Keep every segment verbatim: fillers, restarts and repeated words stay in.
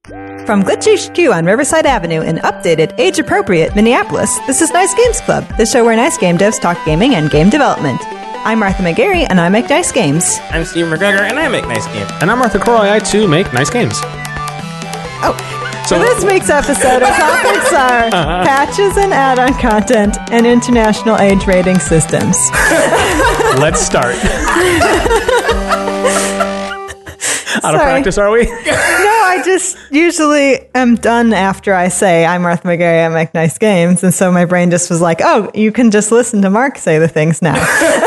From Glitch H Q on Riverside Avenue in updated, age-appropriate Minneapolis, this is Nice Games Club, the show where nice game devs talk gaming and game development. I'm Martha McGarry, and I make nice games. I'm Steve McGregor, and I make nice games. And I'm Arthur Croy, I too make nice games. Oh, so for this week's episode, our topics are uh-huh. patches and add-on content and international age rating systems. Let's start. Out of practice, are we? No, I just usually am done after I say, I'm Martha McGarry, I make nice games. And so my brain just was like, oh, you can just listen to Mark say the things now.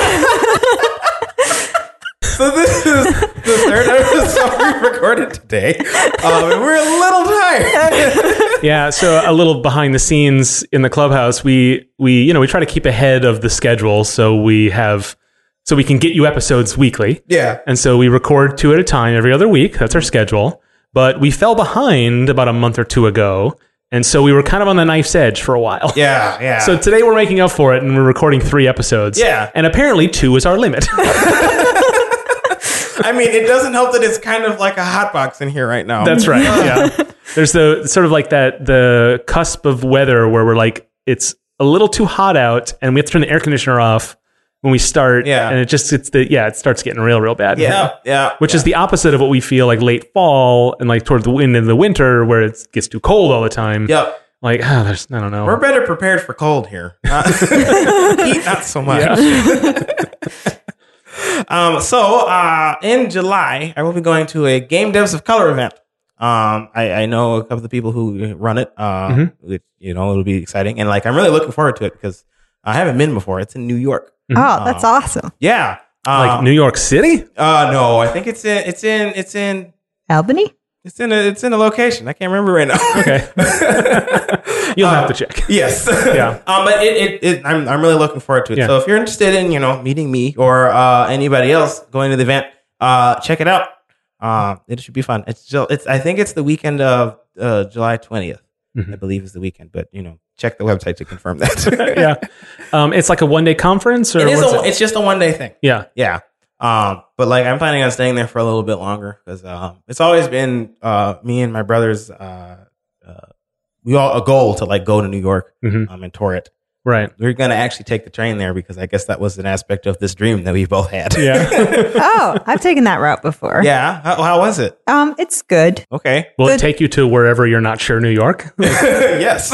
So this is the third episode we recorded today. Um, and we're a little tired. Yeah, so a little behind the scenes in the clubhouse, we, we, you know, we try to keep ahead of the schedule so we have... So we can get you episodes weekly. Yeah. And so we record two at a time every other week. That's our schedule. But we fell behind about a month or two ago. And so we were kind of on the knife's edge for a while. Yeah, yeah. So today we're making up for it and we're recording three episodes. Yeah. And apparently two is our limit. I mean, it doesn't help that it's kind of like a hot box in here right now. That's right. Yeah. There's the sort of like that, the cusp of weather where we're like, it's a little too hot out and we have to turn the air conditioner off when we start, yeah. and it just, it's the, yeah, it starts getting real, real bad. Yeah, yeah. Which yeah. is the opposite of what we feel like late fall and like towards the end of the winter where it gets too cold all the time. Yep. Like, oh, there's, I don't know. We're better prepared for cold here. Not, heat, not so much. Yeah. um, so, uh, in July, I will be going to a Game Devs of Color event. Um, I, I know a couple of the people who run it, uh, mm-hmm. which, you know, it'll be exciting. And like, I'm really looking forward to it because I haven't been before. It's in New York. Oh, that's um, awesome. Yeah. Um, like New York City? Uh, no, I think it's in, it's in, it's in Albany. It's in a, it's in a location. I can't remember right now. Okay. You'll um, have to check. Yes. Yeah. Um, but it, it, it, I'm, I'm really looking forward to it. Yeah. So if you're interested in, you know, meeting me or, uh, anybody else going to the event, uh, check it out. Uh, it should be fun. It's, it's, I think it's the weekend of, uh, July twentieth, mm-hmm. I believe is the weekend, but you know, check the website to confirm that. Yeah. Um, it's like a one day conference or it is a, it? It's just a one day thing. Yeah. Yeah. Um, but like I'm planning on staying there for a little bit longer because, um, it's always been, uh, me and my brothers, uh, uh, we all a goal to like go to New York, mm-hmm. um, and tour it. Right. We're going to actually take the train there because I guess that was an aspect of this dream that we both had. Yeah. Oh, I've taken that route before. Yeah. How, how was it? Um, it's good. Okay. Will good. It take you to wherever you're not sure New York? Yes.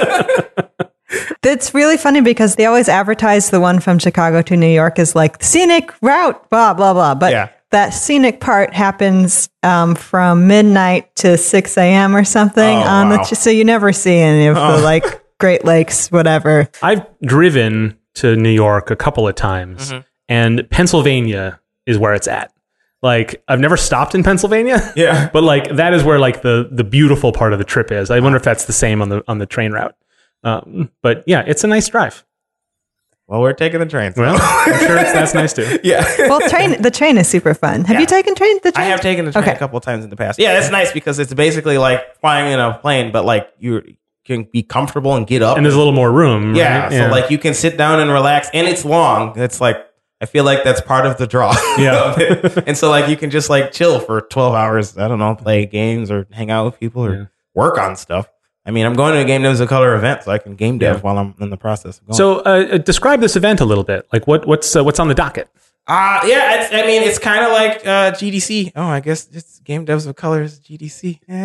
It's really funny because they always advertise the one from Chicago to New York as like scenic route, blah, blah, blah. But yeah. that scenic part happens um, from midnight to six a.m. or something. Oh, on wow. the, so you never see any of oh. the like Great Lakes, whatever. I've driven to New York a couple of times, mm-hmm. and Pennsylvania is where it's at. Like, I've never stopped in Pennsylvania. Yeah. But like that is where like the the beautiful part of the trip is. I wonder if that's the same on the on the train route. Um, but yeah, it's a nice drive. Well, we're taking the train. So. Well, I'm sure it's, that's nice too. Yeah. Well, train the train is super fun. Have yeah. you taken train? The train? I have taken the train okay. a couple of times in the past. Yeah, it's nice because it's basically like flying in a plane, but like you can be comfortable and get up. And there's a little more room. Yeah. Right? So yeah. like you can sit down and relax, and it's long. It's like I feel like that's part of the draw. Yeah. And so like you can just like chill for twelve hours. I don't know, play games or hang out with people or yeah. work on stuff. I mean, I'm going to a Game Devs of Color event, so I can game dev yeah. while I'm in the process of going. So, uh, describe this event a little bit. Like, what what's uh, what's on the docket? Uh, yeah, it's, I mean, it's kind of like uh, G D C. Oh, I guess it's Game Devs of Colors, G D C. uh,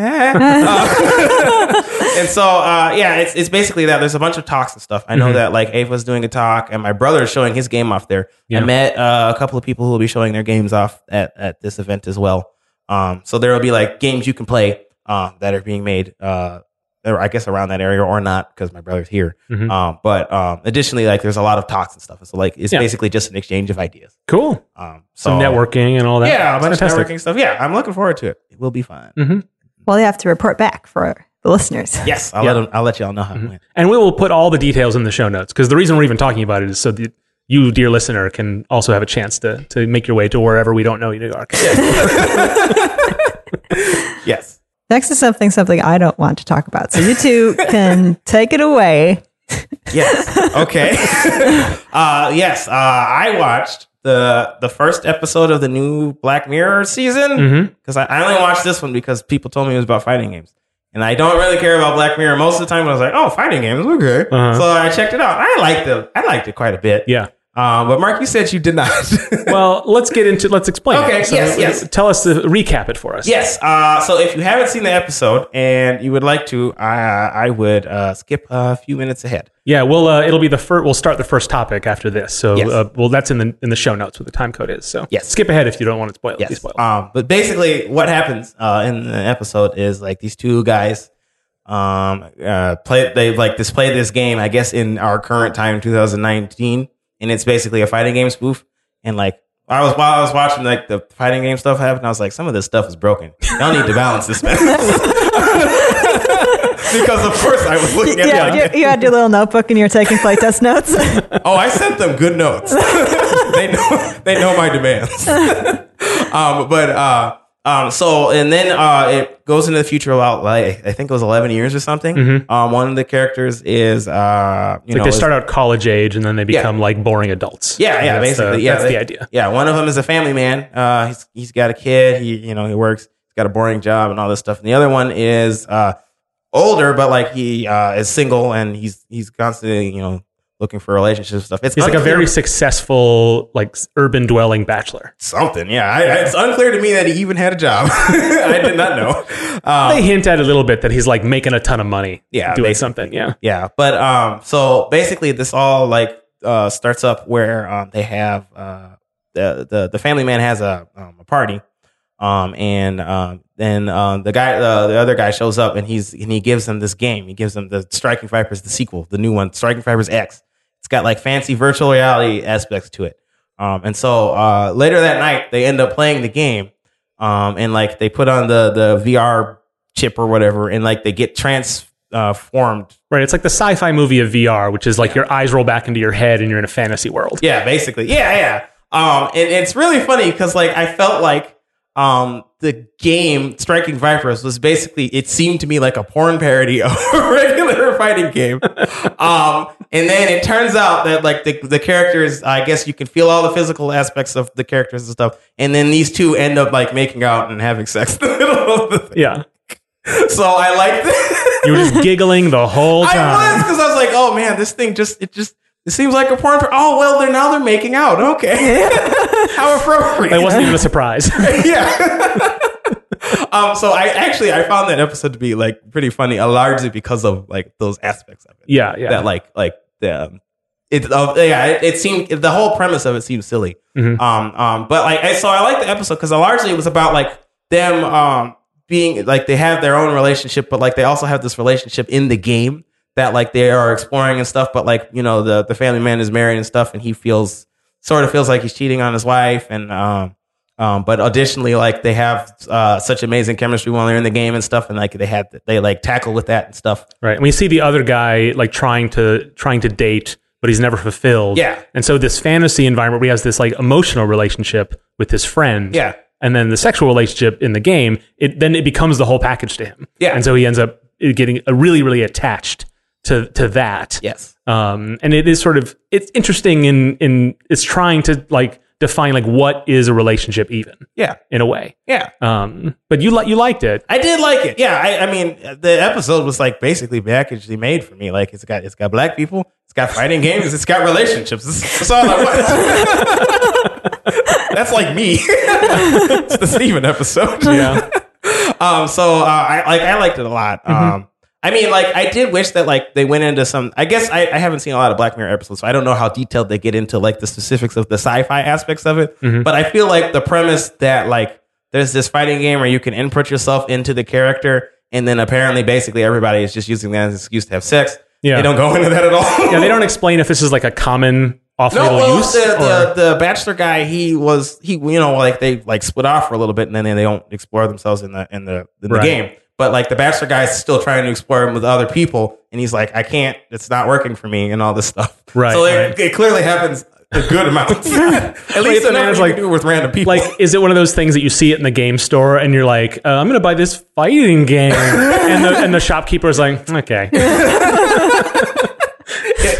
and so, uh, yeah, it's it's basically that. There's a bunch of talks and stuff. I know mm-hmm. that like Ava's doing a talk, and my brother is showing his game off there. Yeah. I met uh, a couple of people who will be showing their games off at, at this event as well. Um, so there will be like games you can play uh, that are being made. Uh, Or I guess around that area or not because my brother's here. Mm-hmm. Um, but um, additionally, like there's a lot of talks and stuff. So like it's yeah. basically just an exchange of ideas. Cool. Um, so Some networking and all that. Yeah, a bunch Fantastic. of networking stuff. Yeah, I'm looking forward to it. It will be fun. Mm-hmm. Well, you have to report back for the listeners. Yes, I'll yeah. let them, I'll let y'all know how mm-hmm. it went. And we will put all the details in the show notes because the reason we're even talking about it is so that you, dear listener, can also have a chance to to make your way to wherever we don't know New York. Yes. Next is something something I don't want to talk about. So you two can take it away. Yes. Okay. uh, yes. Uh, I watched the the first episode of the new Black Mirror season because mm-hmm. I, I only watched this one because people told me it was about fighting games. And I don't really care about Black Mirror most of the time. I was like, oh, fighting games, okay. Uh-huh. So I checked it out. I liked it. I liked it quite a bit. Yeah. Um, but Mark, you said you did not. Well, let's get into, let's explain okay, it. So yes, yes. Tell us, the, recap it for us. Yes. Uh, so if you haven't seen the episode and you would like to, I, I would uh, skip a few minutes ahead. Yeah, we'll, uh, it'll be the first, we'll start the first topic after this. So, yes. uh, well, that's in the in the show notes what the time code is. So yes. skip ahead if you don't want it spoiled. Yes. Um, but basically what happens uh, in the episode is like these two guys um, uh, play, they like display this game, I guess in our current time, two thousand nineteen. And it's basically a fighting game spoof. And like, I was while I was watching like the fighting game stuff happen, I was like, some of this stuff is broken. Y'all need to balance this mess. Because of course I was looking at yeah, it. You, you had your little notebook and you're taking playtest notes. Oh, I sent them good notes. they know they know my demands. um, but uh, um, so and then uh, it goes into the future about like I think it was eleven years or something. Mm-hmm. Um, one of the characters is uh, you like know, they start out college age and then they become yeah. like boring adults. Yeah, yeah, that's basically. The, yeah, that's they, the idea. Yeah, one of them is a family man. Uh, he's he's got a kid. He you know he works. He's got a boring job and all this stuff. And the other one is uh, older, but like he uh, is single and he's he's constantly you know. looking for relationships stuff. It's He's unclear. like a very successful, like urban dwelling bachelor. Something, yeah. I, it's unclear to me that he even had a job. I did not know. Um, they hint at a little bit that he's like making a ton of money, yeah, doing basically. something, yeah, yeah. But um, so basically, this all like uh starts up where um they have uh the the the family man has a um, a party, um and um then um the guy uh, the other guy shows up and he's and he gives them this game. He gives them the Striking Vipers, the sequel, the new one, Striking Vipers X. It's got like fancy virtual reality aspects to it. Um, and so uh, later that night, they end up playing the game. Um, and like they put on the, the V R chip or whatever, and like they get transformed. Uh, right. It's like the sci-fi movie of V R, which is like yeah. your eyes roll back into your head and you're in a fantasy world. Yeah, basically. Yeah, yeah. Um, and it's really funny because like I felt like um, the game Striking Vipers was basically, it seemed to me like a porn parody of a regular fighting game. Um, and then it turns out that like the, the characters, I guess you can feel all the physical aspects of the characters and stuff. And then these two end up like making out and having sex in the middle of the thing. Yeah. So I liked it. You were just giggling the whole time. I was, because I was like, oh man, this thing just, it just, it seems like a porn. For, oh, well, they're now they're making out. Okay. How appropriate. It wasn't even a surprise. Yeah. um, so I actually, I found that episode to be like pretty funny, uh, largely because of like those aspects of it. Yeah. Yeah. That like, like the, um, it, uh, yeah, it, it seemed, the whole premise of it seemed silly. Mm-hmm. Um, um, but like, I, so I liked the episode because largely it was about like them, um, being like, they have their own relationship, but like they also have this relationship in the game that like they are exploring and stuff, but like, you know, the, the family man is married and stuff and he feels, sort of feels like he's cheating on his wife. And, um, um, but additionally, like they have, uh, such amazing chemistry while they're in the game and stuff. And like they had, they like tackle with that and stuff. Right. And we see the other guy like trying to, trying to date, but he's never fulfilled. Yeah. And so this fantasy environment where he has this like emotional relationship with his friend. Yeah. And then the sexual relationship in the game, it then it becomes the whole package to him. Yeah. And so he ends up getting a really, really attached to to that. Yes. Um, and it is sort of, it's interesting in, in, it's trying to like define like what is a relationship even. Yeah. In a way. Yeah. Um, but you like, you liked it. I did like it. Yeah. I, I mean, the episode was like basically packagely made for me. Like it's got, it's got black people, it's got fighting games, it's got relationships. That's all I want. That's like me. It's the Steven episode. Yeah. um, so, uh, I like, I liked it a lot. Mm-hmm. Um, I mean, like, I did wish that, like, they went into some... I guess I, I haven't seen a lot of Black Mirror episodes, so I don't know how detailed they get into, like, the specifics of the sci-fi aspects of it. Mm-hmm. But I feel like the premise that, like, there's this fighting game where you can input yourself into the character, and then apparently, basically, everybody is just using that as an excuse to have sex. Yeah. They don't go into that at all. Yeah, they don't explain if this is, like, a common off-label no, well, use. The, the, the Bachelor guy, he was... he you know, like, they, like, split off for a little bit, and then they don't explore themselves in the in the, in the right. game. But like the Bachelor guy is still trying to explore him with other people, and he's like, I can't. It's not working for me, and all this stuff. Right. So it, right. it clearly happens a good amount. At least enough like do with random people. Like, is it one of those things that you see it in the game store, and you're like, uh, I'm going to buy this fighting game, and the and the shopkeeper is like, okay.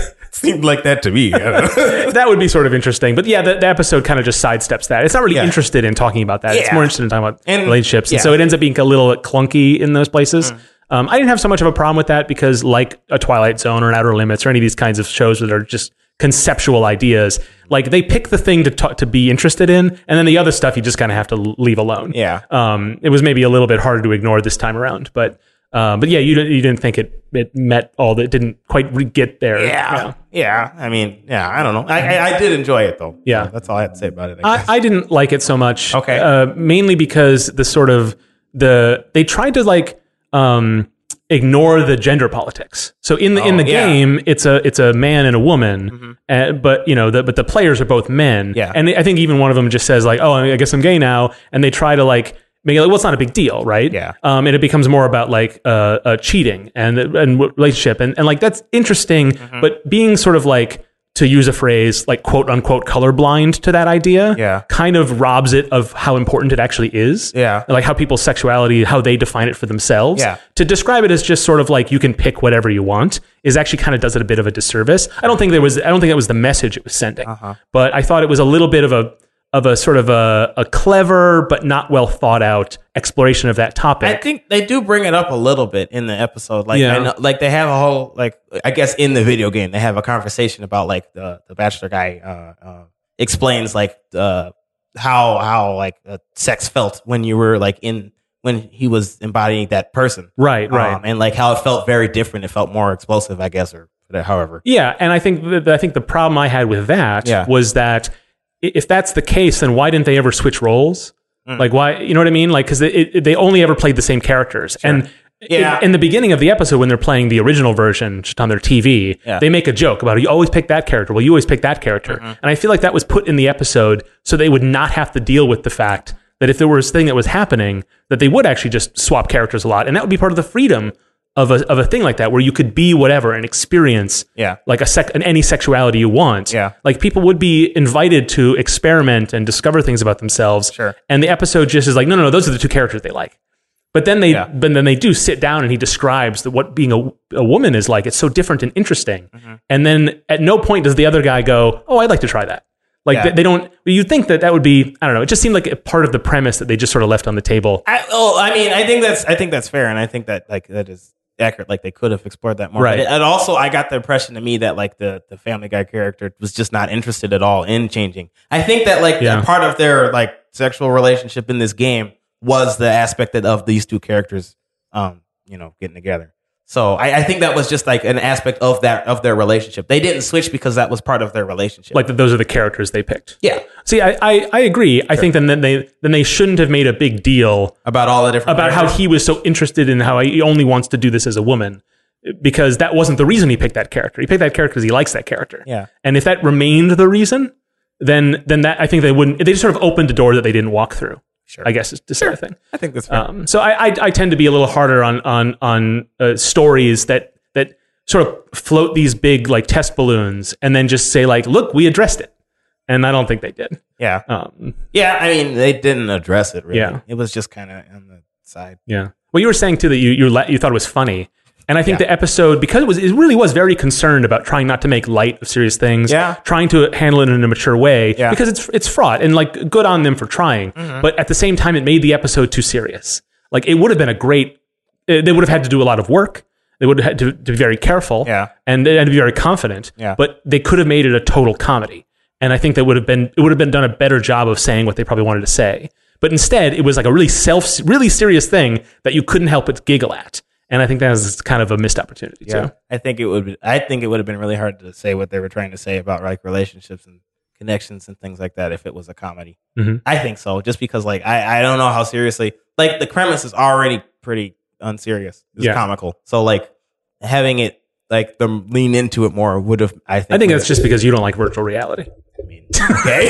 seemed like that to me. That would be sort of interesting. But yeah, the, the episode kind of just sidesteps that. It's not really yeah. interested in talking about that. Yeah. It's more interested in talking about and, relationships. Yeah. And so it ends up being a little clunky in those places. Mm. Um, I didn't have so much of a problem with that because like a Twilight Zone or an Outer Limits or any of these kinds of shows that are just conceptual ideas, like they pick the thing to talk, to be interested in, and then the other stuff you just kind of have to leave alone. Yeah. Um, it was maybe a little bit harder to ignore this time around, but uh, but yeah, you you didn't think it it met all that, didn't quite re- get there. Yeah. yeah. Yeah. I mean, yeah, I don't know. I, I, I did enjoy it though. Yeah. That's all I had to say about it. I, I, I didn't like it so much. Okay. Uh, mainly because the sort of the they tried to like um ignore the gender politics. So in the oh, in the yeah. game, it's a it's a man and a woman, mm-hmm. uh, but you know, the, but the players are both men. Yeah. And I think even one of them just says like, "Oh, I guess I'm gay now," and they try to like make it like, well, it's not a big deal, right? Yeah. Um, and it becomes more about like uh, uh cheating and and relationship, and and like that's interesting, mm-hmm. but being sort of like, to use a phrase, like quote unquote colorblind to that idea, yeah. kind of robs it of how important it actually is. Yeah. Like how people's sexuality, how they define it for themselves. Yeah. To describe it as just sort of like you can pick whatever you want is actually kind of does it a bit of a disservice. I don't think there was, I don't think that was the message it was sending, uh-huh. but I thought it was a little bit of a, of a sort of a, a clever but not well thought out exploration of that topic. I think they do bring it up a little bit in the episode. Like, yeah. I know, like they have a whole, like, I guess in the video game, they have a conversation about like the, the Bachelor guy uh, uh, explains like uh, how, how like uh, sex felt when you were like in, when he was embodying that person. Right, right. Um, and like how it felt very different. It felt more explosive, I guess, or however. Yeah. And I think, the, I think the problem I had with that yeah. was that if that's the case, then why didn't they ever switch roles? Mm. Like why, you know what I mean? Like, cause it, it, they only ever played the same characters. Sure. And yeah. in, in the beginning of the episode, when they're playing the original version just on their T V, yeah. they make a joke about, you always pick that character. Well, you always pick that character. Mm-hmm. And I feel like that was put in the episode so they would not have to deal with the fact that if there was a thing that was happening, that they would actually just swap characters a lot. And that would be part of the freedom of a of a thing like that, where you could be whatever and experience yeah. like a sec any sexuality you want. Yeah. Like people would be invited to experiment and discover things about themselves. Sure. And the episode just is like, no, no, no, those are the two characters they like. But then they yeah. but then they do sit down and he describes that what being a, a woman is like. It's so different and interesting. Mm-hmm. And then at no point does the other guy go, oh, I'd like to try that. Like yeah. they, they don't. You'd think that that would be. I don't know. It just seemed like a part of the premise that they just sort of left on the table. I, oh, I mean, I think that's. I think that's fair, and I think that like that is accurate. Like they could have explored that more. Right. But, and also, I got the impression to me that like the the Family Guy character was just not interested at all in changing. I think that like yeah. part of their like sexual relationship in this game was the aspect that of these two characters, um, you know, getting together. So I, I think that was just like an aspect of that of their relationship. They didn't switch because that was part of their relationship. Like that those are the characters they picked. Yeah. See, I I, I agree. Sure. I think then they then they shouldn't have made a big deal about all the different about characters. How he was so interested in how he only wants to do this as a woman, because that wasn't the reason he picked that character. He picked that character because he likes that character. Yeah. And if that remained the reason, then then that I think they wouldn't. They just sort of opened a door that they didn't walk through. Sure. I guess is to say sure. a thing. I think that's fair. Um, so I, I I tend to be a little harder on on on uh, stories that that sort of float these big like test balloons and then just say like, look, we addressed it. And I don't think they did. Yeah. Um, yeah. I mean, they didn't address it really. Yeah. It was just kind of on the side. Yeah. Well, you were saying too that you you, you thought it was funny. And I think yeah. the episode, because it was, it really was very concerned about trying not to make light of serious things, yeah. trying to handle it in a mature way, yeah. because it's it's fraught and like good on them for trying. Mm-hmm. But at the same time, it made the episode too serious. Like it would have been a great, they would have had to do a lot of work. They would have had to, to be very careful yeah. and, and be very confident. Yeah. But they could have made it a total comedy. And I think that would have been, it would have been done a better job of saying what they probably wanted to say. But instead, it was like a really self, really serious thing that you couldn't help but giggle at. And I think that was kind of a missed opportunity yeah. too. I think it would. Be, I think it would have been really hard to say what they were trying to say about like relationships and connections and things like that if it was a comedy. Mm-hmm. I think so, just because like I, I don't know how seriously like the premise is already pretty unserious. It's yeah. comical. So like having it like them lean into it more would have. I think. I think that's just because you don't like virtual reality. I mean, okay,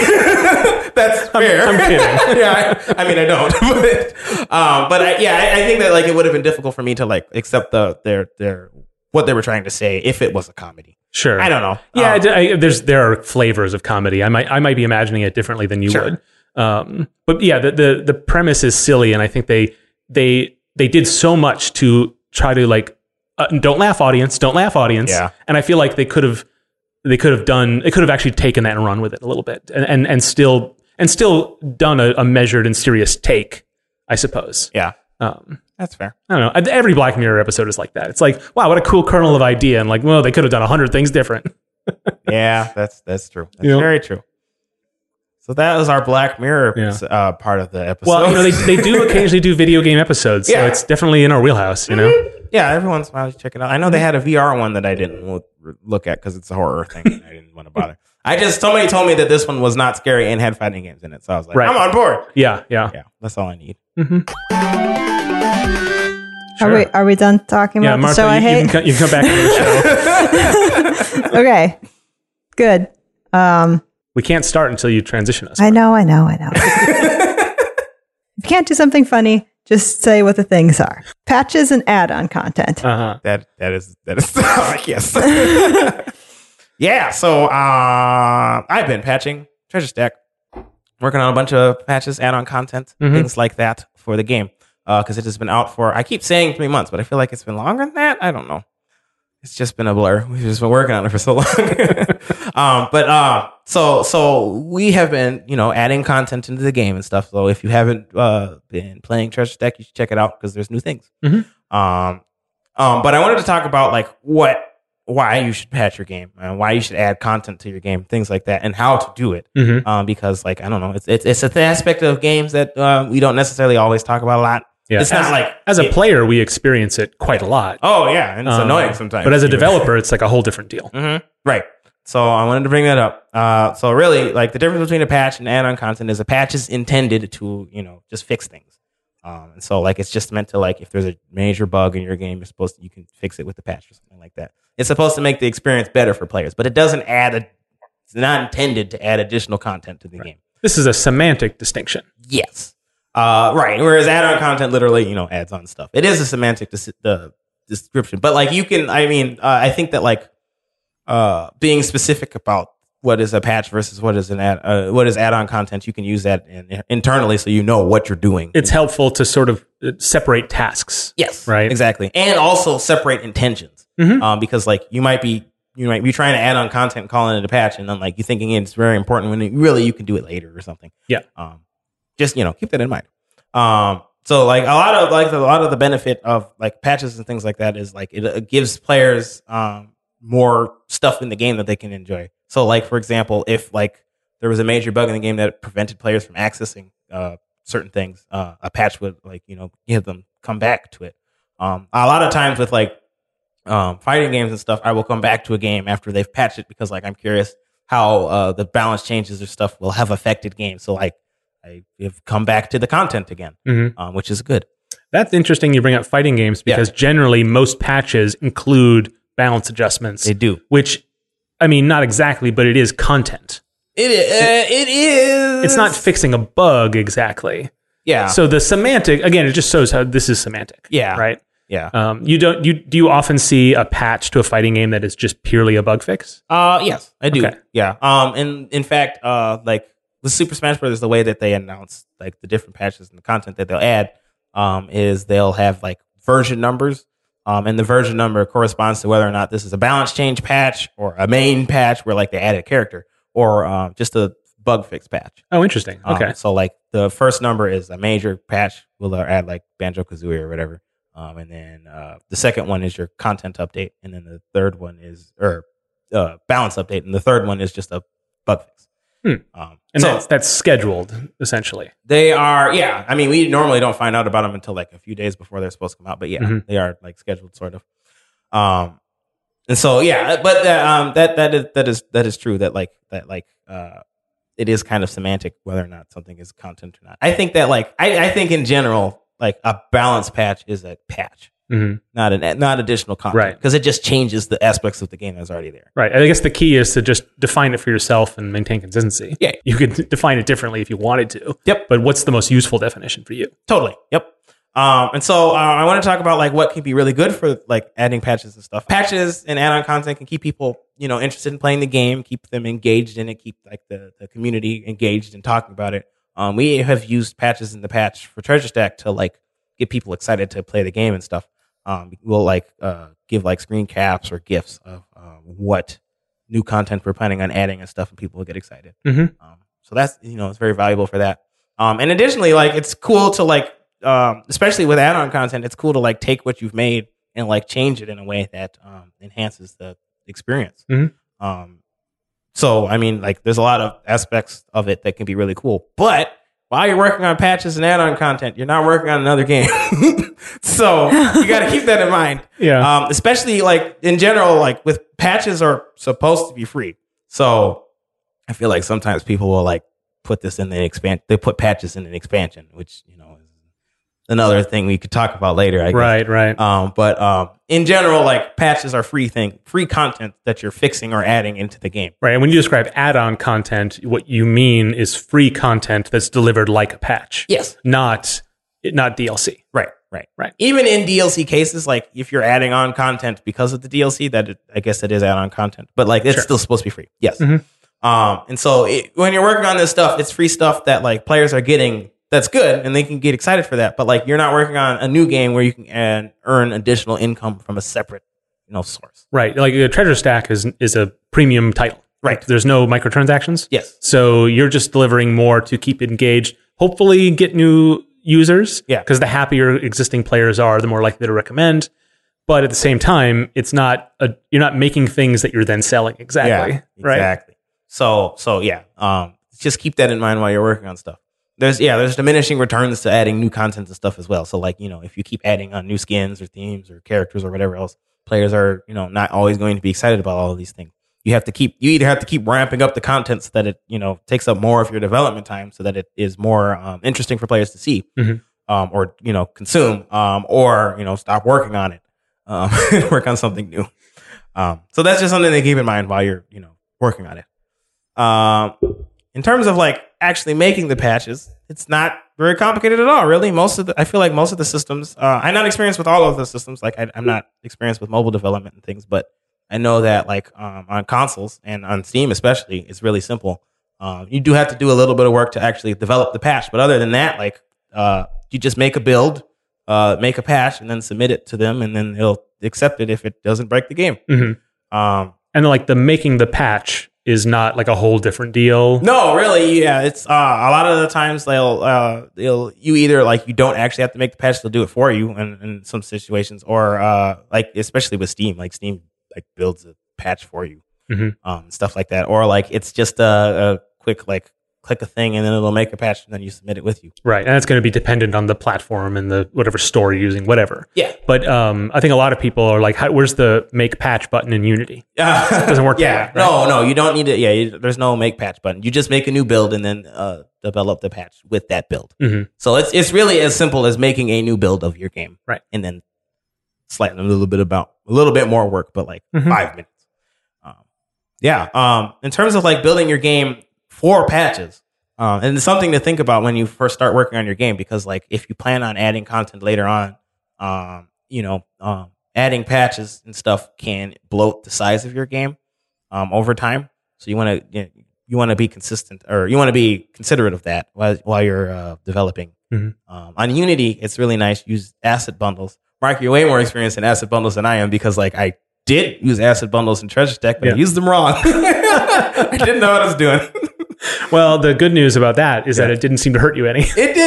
that's fair. I'm, I'm kidding. yeah, I, I mean, I don't, but, um, but I, yeah, I, I think that like it would have been difficult for me to like accept the their their what they were trying to say if it was a comedy. Sure, I don't know. Yeah, um, I, I, there's there are flavors of comedy. I might I might be imagining it differently than you sure. would. Um, but yeah, the, the the premise is silly, and I think they they they did so much to try to like uh, don't laugh, audience, don't laugh, audience. Yeah. And I feel like they could have. they could have done. They could have actually taken that and run with it a little bit, and and, and still and still done a, a measured and serious take, I suppose. Yeah, um, that's fair. I don't know. Every Black Mirror episode is like that. It's like, wow, what a cool kernel of idea, and like, well, they could have done a hundred things different. Yeah, that's that's true. That's yep. very true. So that was our Black Mirror yeah. uh, part of the episode. Well, you know, they they do occasionally do video game episodes, so yeah. it's definitely in our wheelhouse. You know. Yeah, every once in a while, check it out. I know they had a V R one that I didn't look at because it's a horror thing. And I didn't want to bother. I just somebody told me that this one was not scary and had fighting games in it, so I was like, right. I'm on board. Yeah, yeah, yeah. That's all I need. Mm-hmm. Sure. Are we are we done talking yeah, about Martha, the show? You, I hate. You can, come, you can come back to the show. Okay, good. Um, we can't start until you transition us. I know, I know, I know. If you can't do something funny, just say what the things are. Patches and add-on content. Uh-huh. That that is that is yes. Yeah. So uh, I've been patching Treasure Stack, working on a bunch of patches, add-on content, mm-hmm. things like that for the game. Because uh, it has been out for, I keep saying three months, but I feel like it's been longer than that. I don't know. It's just been a blur. We've just been working on it for so long. um, but uh, so so we have been, you know, adding content into the game and stuff. So if you haven't uh, been playing Treasure Stack, you should check it out because there's new things. Mm-hmm. Um, um, but I wanted to talk about like what, why you should patch your game and why you should add content to your game, things like that, and how to do it. Mm-hmm. Um, because like I don't know, it's it's it's an aspect of games that uh, we don't necessarily always talk about a lot. Yeah. It's not as, like as a it, player, we experience it quite a lot. Oh yeah, and it's um, annoying sometimes. But as a developer, it's like a whole different deal. Mm-hmm. Right. So I wanted to bring that up. Uh, so really, like the difference between a patch and add-on content is a patch is intended to, you know, just fix things. Um, and so like it's just meant to like if there's a major bug in your game, you're supposed to you can fix it with the patch or something like that. It's supposed to make the experience better for players, but it doesn't add a. It's not intended to add additional content to the right. game. This is a semantic distinction. Yes. Uh, right. Whereas add-on content literally, you know, adds on stuff. It is a semantic dis- the description, but like you can, I mean, uh, I think that like, uh, being specific about what is a patch versus what is an add, uh, what is add-on content, you can use that in, internally so you know what you're doing. It's helpful to sort of separate tasks. Yes. Right. Exactly. And also separate intentions. Mm-hmm. Um, because like you might be, you might be trying to add on content and calling it a patch and then like you're thinking it's very important when it, really you can do it later or something. Yeah. Um, Just, you know, keep that in mind. Um, so like a lot of like a lot of the benefit of like patches and things like that is like it, it gives players um, more stuff in the game that they can enjoy. So like, for example, if like there was a major bug in the game that prevented players from accessing uh, certain things, uh, a patch would like, you know, give them come back to it. Um, a lot of times with like um, fighting games and stuff, I will come back to a game after they've patched it because like I'm curious how uh, the balance changes or stuff will have affected games. So like, I've come back to the content again, mm-hmm. um, which is good. That's interesting you bring up fighting games because yeah. generally most patches include balance adjustments. They do. Which, I mean, not exactly, but it is content. It is. Uh, it is. It's not fixing a bug exactly. Yeah. So the semantic, again, it just shows how this is semantic. Yeah. Right? Yeah. Um, you don't, you, do you often see a patch to a fighting game that is just purely a bug fix? Uh, yes, I do. Okay. Yeah. Um, and in fact, uh, like, with Super Smash Bros., the way that they announce like the different patches and the content that they'll add um, is they'll have like version numbers, um, and the version number corresponds to whether or not this is a balance change patch or a main patch where like they added a character or uh, just a bug fix patch. Oh, interesting. Okay, um, so like the first number is a major patch. We'll add like Banjo-Kazooie or whatever, um, and then uh, the second one is your content update, and then the third one is or uh, balance update, and the third one is just a bug fix. Hmm. Um, and so that's, that's scheduled, essentially. They are, yeah. I mean, we normally don't find out about them until like a few days before they're supposed to come out, but yeah, mm-hmm. they are like scheduled, sort of. Um, and so yeah, but uh, um, that that is that is that is true. That like that like uh, it is kind of semantic whether or not something is content or not. I think that like I, I think in general, like a balance patch is a patch. Mm-hmm. Not an not additional content, right? Because it just changes the aspects of the game that's already there, right? I guess the key is to just define it for yourself and maintain consistency. Yeah, you could define it differently if you wanted to. Yep. But what's the most useful definition for you? Totally. Yep. Um, and so uh, I want to talk about like what can be really good for like adding patches and stuff. Patches and add-on content can keep people, you know, interested in playing the game, keep them engaged in it, keep like the, the community engaged in talking about it. Um, we have used patches in the patch for Treasure Stack to like get people excited to play the game and stuff. Um, we'll like uh, give like screen caps or GIFs of uh, what new content we're planning on adding and stuff, and people will get excited. Mm-hmm. Um, so that's, you know, it's very valuable for that. Um, and additionally, like, it's cool to like, um, especially with add-on content, it's cool to like take what you've made and like change it in a way that um, enhances the experience. Mm-hmm. Um, so, I mean, like, there's a lot of aspects of it that can be really cool. But while you're working on patches and add-on content, you're not working on another game. So you got to keep that in mind. Yeah. Um, especially like in general, like with patches are supposed to be free. So I feel like sometimes people will like put this in the expand. They put patches in an expansion, which, you know, is another thing we could talk about later. I guess. Right, right. Um, but um, in general, like patches are free thing, free content that you're fixing or adding into the game. Right. And when you describe add-on content, what you mean is free content that's delivered like a patch. Yes. Not not D L C. Right. Right. Right. Even in D L C cases, like if you're adding on content because of the D L C, that it, I guess it is add-on content, but like it's sure. still supposed to be free. Yes. Mm-hmm. Um, and so it, when you're working on this stuff, it's free stuff that like players are getting. That's good, and they can get excited for that. But like you're not working on a new game where you can add, earn additional income from a separate, you know, source. Right. Like a Treasure Stack is is a premium title. Right. Like, there's no microtransactions. Yes. So you're just delivering more to keep it engaged. Hopefully, get new users. Yeah. Because the happier existing players are, the more likely to recommend. But at the same time, it's not a, you're not making things that you're then selling. Exactly. Yeah, right. Exactly. So so yeah. Um, just keep that in mind while you're working on stuff. There's yeah, there's diminishing returns to adding new content and stuff as well. So like, you know, if you keep adding on new skins or themes or characters or whatever else, players are, you know, not always going to be excited about all of these things. You have to keep you either have to keep ramping up the content so that it, you know, takes up more of your development time so that it is more um, interesting for players to see mm-hmm. um, or, you know, consume um, or, you know, stop working on it um, and work on something new. Um, so that's just something to keep in mind while you're, you know, working on it. Um, in terms of like actually making the patches, it's not very complicated at all, really. Most of the, I feel like most of the systems, uh, I'm not experienced with all of the systems. Like I, I'm not experienced with mobile development and things, but I know that like um, on consoles and on Steam especially, it's really simple. Um, you do have to do a little bit of work to actually develop the patch, but other than that, like uh, you just make a build, uh, make a patch, and then submit it to them, and then they'll accept it if it doesn't break the game. Mm-hmm. Um, and like the making the patch is not like a whole different deal. No, really, yeah. It's uh, a lot of the times they'll uh, they'll you either like you don't actually have to make the patch; they'll do it for you in, in some situations, or uh, like especially with Steam, like Steam like builds a patch for you, mm-hmm. um, stuff like that, or like it's just a, a quick like click a thing and then it'll make a patch and then you submit it with you. Right, and it's going to be dependent on the platform and the whatever store you're using, whatever. Yeah, but um, I think a lot of people are like, how, "Where's the make patch button in Unity?" Uh, it doesn't work. Yeah, that way, right? no, no, you don't need it. Yeah, you, there's no make patch button. You just make a new build and then uh, develop the patch with that build. Mm-hmm. So it's it's really as simple as making a new build of your game, right? And then slightly a little bit about a little bit more work, but like mm-hmm. five minutes. Um, yeah. Um, in terms of like building your game for patches. Um, and it's something to think about when you first start working on your game, because like if you plan on adding content later on, um, you know, um, adding patches and stuff can bloat the size of your game um, over time. So you want to you, know, you want to be consistent, or you want to be considerate of that while while you're uh, developing. Mm-hmm. Um, on Unity, it's really nice. Use asset bundles. Mark, you're way more experienced in asset bundles than I am, because like I did use asset bundles in Treasure Stack, but yeah. I used them wrong. I didn't know what I was doing. Well, the good news about that is yeah. that it didn't seem to hurt you any. It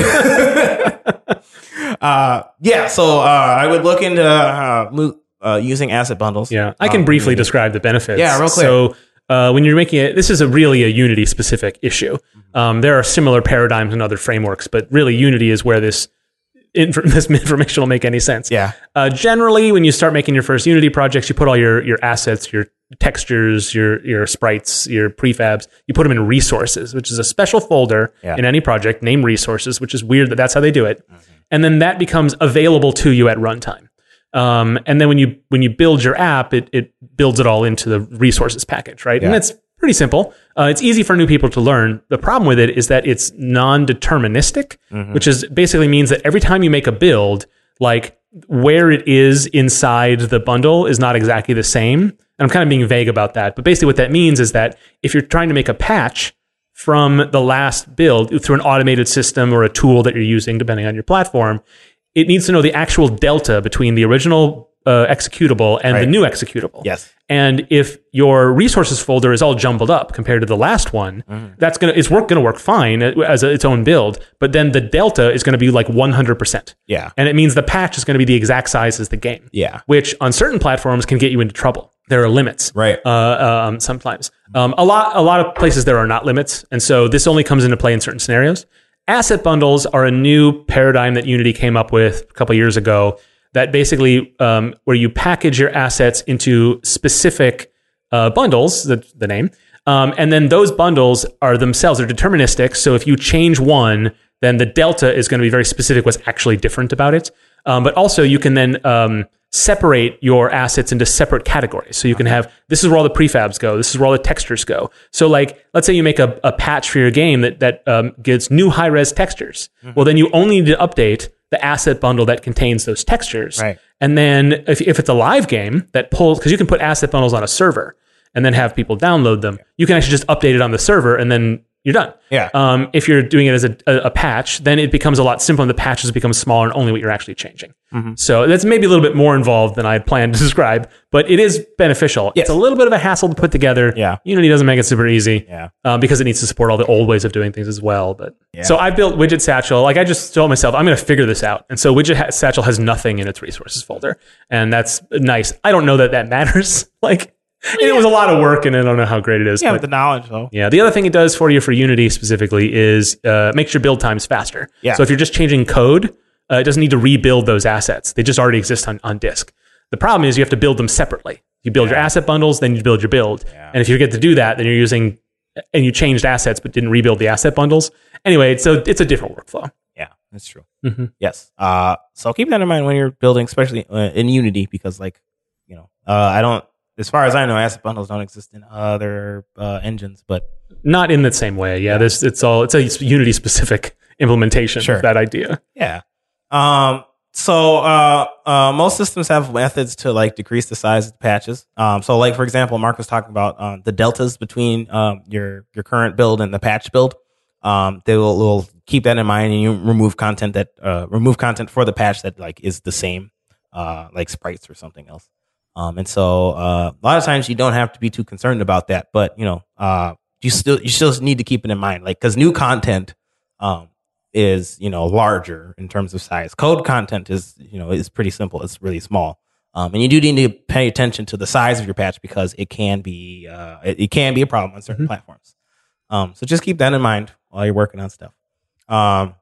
didn't. uh, yeah, so uh, I would look into uh, uh, using asset bundles. Yeah, I can um, briefly describe the benefits. Yeah, real quick. So uh, when you're making it, this is a really a Unity specific issue. Um, there are similar paradigms in other frameworks, but really Unity is where this inf- this information will make any sense. Yeah. Uh, generally, when you start making your first Unity projects, you put all your your assets, your textures, your your sprites, your prefabs, you put them in resources, which is a special folder yeah. in any project named resources, which is weird that that's how they do it. Mm-hmm. And then that becomes available to you at runtime. Um, and then when you when you build your app, it it builds it all into the resources package, right? Yeah. And it's pretty simple. Uh, it's easy for new people to learn. The problem with it is that it's non-deterministic, mm-hmm. which is basically means that every time you make a build, like where it is inside the bundle is not exactly the same. And I'm kind of being vague about that. But basically what that means is that if you're trying to make a patch from the last build through an automated system or a tool that you're using, depending on your platform, it needs to know the actual delta between the original uh, executable and right. the new executable. Yes. And if your resources folder is all jumbled up compared to the last one, mm-hmm. that's gonna it's work gonna work fine as a, its own build. But then the delta is gonna be like one hundred percent. Yeah. And it means the patch is gonna be the exact size as the game. Yeah. Which on certain platforms can get you into trouble. There are limits. Right. Uh, um, sometimes. Um, a lot a lot of places there are not limits, and so this only comes into play in certain scenarios. Asset bundles are a new paradigm that Unity came up with a couple years ago. That basically, um, where you package your assets into specific uh, bundles, the, the name, um, and then those bundles are themselves are deterministic. So if you change one, then the delta is going to be very specific what's actually different about it. Um, but also you can then um, separate your assets into separate categories. So you can have, this is where all the prefabs go. This is where all the textures go. So like, let's say you make a, a patch for your game that, that um, gets new high-res textures. Mm-hmm. Well, then you only need to update the asset bundle that contains those textures. Right. And then if, if it's a live game that pulls, because you can put asset bundles on a server and then have people download them, you can actually just update it on the server and then you're done. Yeah. Um, if you're doing it as a, a, a patch, then it becomes a lot simpler and the patches become smaller and only what you're actually changing. Mm-hmm. So that's maybe a little bit more involved than I had planned to describe, but it is beneficial. Yes. It's a little bit of a hassle to put together. Yeah. Unity doesn't make it super easy. Yeah. Um, because it needs to support all the old ways of doing things as well. But yeah. So I built Widget Satchel. Like I just told myself, I'm going to figure this out. And so Widget ha- Satchel has nothing in its resources folder. And that's nice. I don't know that that matters. Like, yeah. It was a lot of work, and I don't know how great it is. Yeah, but with the knowledge, though. Yeah, the other thing it does for you for Unity specifically is uh, makes your build times faster. Yeah. So if you're just changing code, uh, it doesn't need to rebuild those assets. They just already exist on, on disk. The problem is you have to build them separately. You build yeah. your asset bundles, then you build your build. Yeah. And if you get to do that, then you're using, and you changed assets but didn't rebuild the asset bundles. Anyway, so it's a different workflow. Yeah, that's true. Mm-hmm. Yes. Uh, so keep that in mind when you're building, especially uh, in Unity, because like, you know, uh, I don't, as far as I know, asset bundles don't exist in other uh, engines, but not in the same way. Yeah, yeah. This it's all it's a Unity specific implementation sure. of that idea. Yeah. Um. So, uh, uh, most systems have methods to like decrease the size of the patches. Um. So, like for example, Mark was talking about um, the deltas between um your your current build and the patch build. Um. They will, will keep that in mind, and you remove content that uh remove content for the patch that like is the same, uh, like sprites or something else. Um, and so, uh, a lot of times you don't have to be too concerned about that, but you know, uh, you still, you still need to keep it in mind, like, cause new content, um, is, you know, larger in terms of size. Code content is, you know, is pretty simple. It's really small. Um, and you do need to pay attention to the size of your patch because it can be, uh, it, it can be a problem on certain mm-hmm. platforms. Um, so just keep that in mind while you're working on stuff. Um,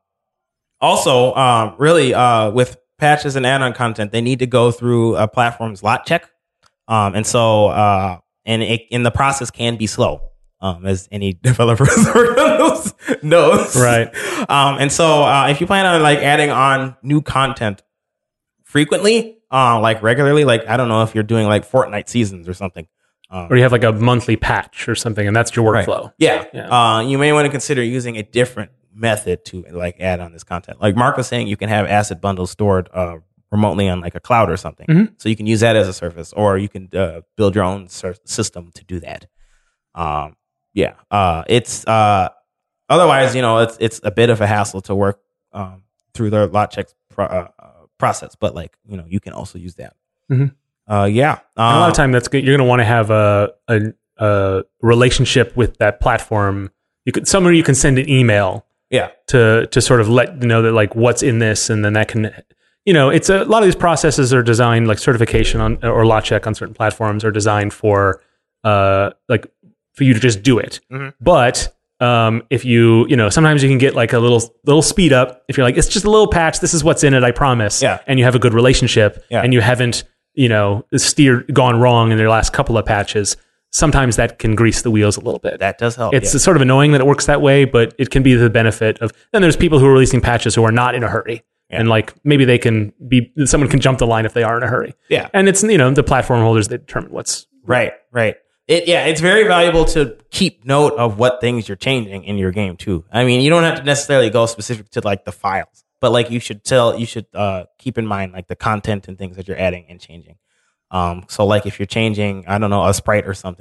also, um, really, uh, with patches and add-on content, they need to go through a platform's lot check. Um, and so, uh, and it, and the process can be slow, um, as any developer knows, knows. Right. Um, and so, uh, if you plan on like adding on new content frequently, uh, like regularly, like, I don't know if you're doing like Fortnite seasons or something. Um, or you have like a monthly patch or something, and that's your workflow. Right. Yeah. yeah. Uh, you may want to consider using a different method to like add on this content. Like Mark was saying, you can have asset bundles stored uh, remotely on like a cloud or something. Mm-hmm. So you can use that as a service, or you can uh, build your own ser- system to do that. Um, yeah, uh, it's uh, otherwise, you know, it's it's a bit of a hassle to work um, through the lot check pro- uh, process, but like, you know, you can also use that. Mm-hmm. Uh, yeah, um, a lot of time that's good. You're going to want to have a, a a relationship with that platform. You could somewhere you can send an email. Yeah. To to sort of let you know that like what's in this, and then that can, you know, it's a, a lot of these processes are designed, like certification on or lot check on certain platforms are designed for uh like for you to just do it. Mm-hmm. But um if you you know sometimes you can get like a little little speed up if you're like, it's just a little patch, this is what's in it, I promise. Yeah. And you have a good relationship, yeah. and you haven't you know steered gone wrong in their last couple of patches. Sometimes that can grease the wheels a little bit. That does help. It's yeah. sort of annoying that it works that way, but it can be the benefit of, then there's people who are releasing patches who are not in a hurry. Yeah. And like, maybe they can be, someone can jump the line if they are in a hurry. Yeah. And it's, you know, the platform holders that determine what's. Right, right. It, yeah, it's very valuable to keep note of what things you're changing in your game too. I mean, you don't have to necessarily go specific to like the files, but like you should tell, you should uh, keep in mind like the content and things that you're adding and changing. Um, so like if you're changing, I don't know, a sprite or something,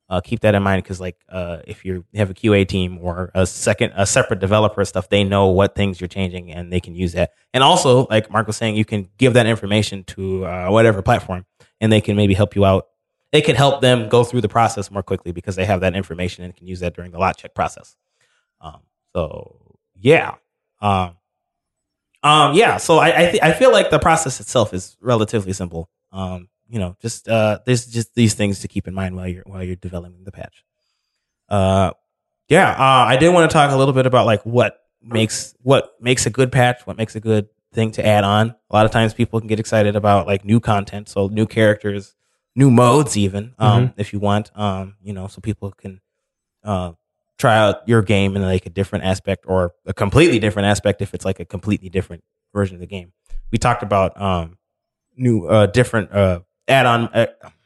uh, keep that in mind because like uh, if you have a Q A team or a second a separate developer stuff, they know what things you're changing and they can use that. And also, like Mark was saying, you can give that information to uh, whatever platform, and they can maybe help you out. It can help them go through the process more quickly because they have that information and can use that during the lot check process. Um, so yeah, um, um, yeah. So I I, th- I feel like the process itself is relatively simple. Um, you know, just uh, there's just these things to keep in mind while you're while you're developing the patch. Uh, yeah. Uh, I did want to talk a little bit about like what makes what makes a good patch, what makes a good thing to add on. A lot of times people can get excited about like new content, so new characters, new modes, even um, mm-hmm. if you want. Um, you know, so people can uh, try out your game in like a different aspect or a completely different aspect if it's like a completely different version of the game. We talked about um, new, uh, different uh, add-on. Uh,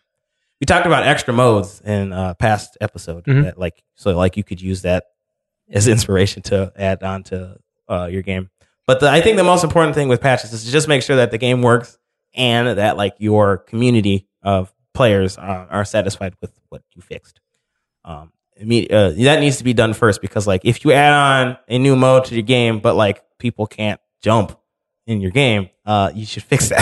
we talked about extra modes in a past episode. Mm-hmm. That, like, so like you could use that as inspiration to add on to uh, your game. But the, I think the most important thing with patches is to just make sure that the game works and that like your community of players are, are satisfied with what you fixed. Um, Uh, that needs to be done first because like if you add on a new mode to your game but like people can't jump in your game, uh, you should fix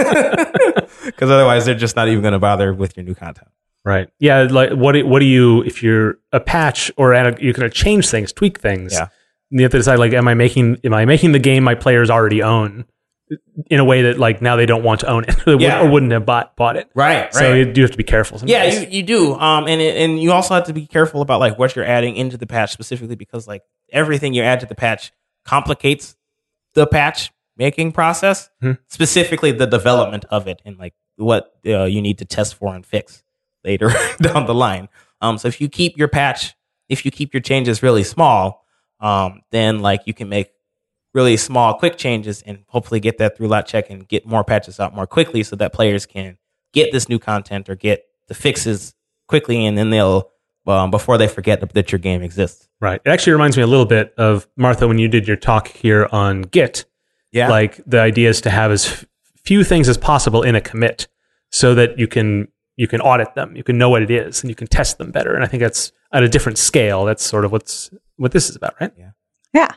that because otherwise they're just not even going to bother with your new content. Right. Yeah. Like what do, what do you, if you're a patch or add a, you're going to change things, tweak things, yeah. you have to decide like, am I making, am I making the game my players already own in a way that like now they don't want to own it or, yeah. or wouldn't have bought bought it. Right. So right. you do have to be careful sometimes. Yeah, you, you do. Um, and it, and you also have to be careful about like what you're adding into the patch specifically because like everything you add to the patch complicates the patch making process, hmm. specifically the development of it and like what uh, you need to test for and fix later down the line. Um, so if you keep your patch, if you keep your changes really small, um, then like you can make really small, quick changes and hopefully get that through lot check and get more patches out more quickly so that players can get this new content or get the fixes quickly and then they'll, um, before they forget that your game exists. Right. It actually reminds me a little bit of, Martha, when you did your talk here on Git. Yeah. Like the idea is to have as few things as possible in a commit so that you can you can audit them, you can know what it is, and you can test them better. And I think that's at a different scale. That's sort of what's what this is about, right? Yeah. Yeah.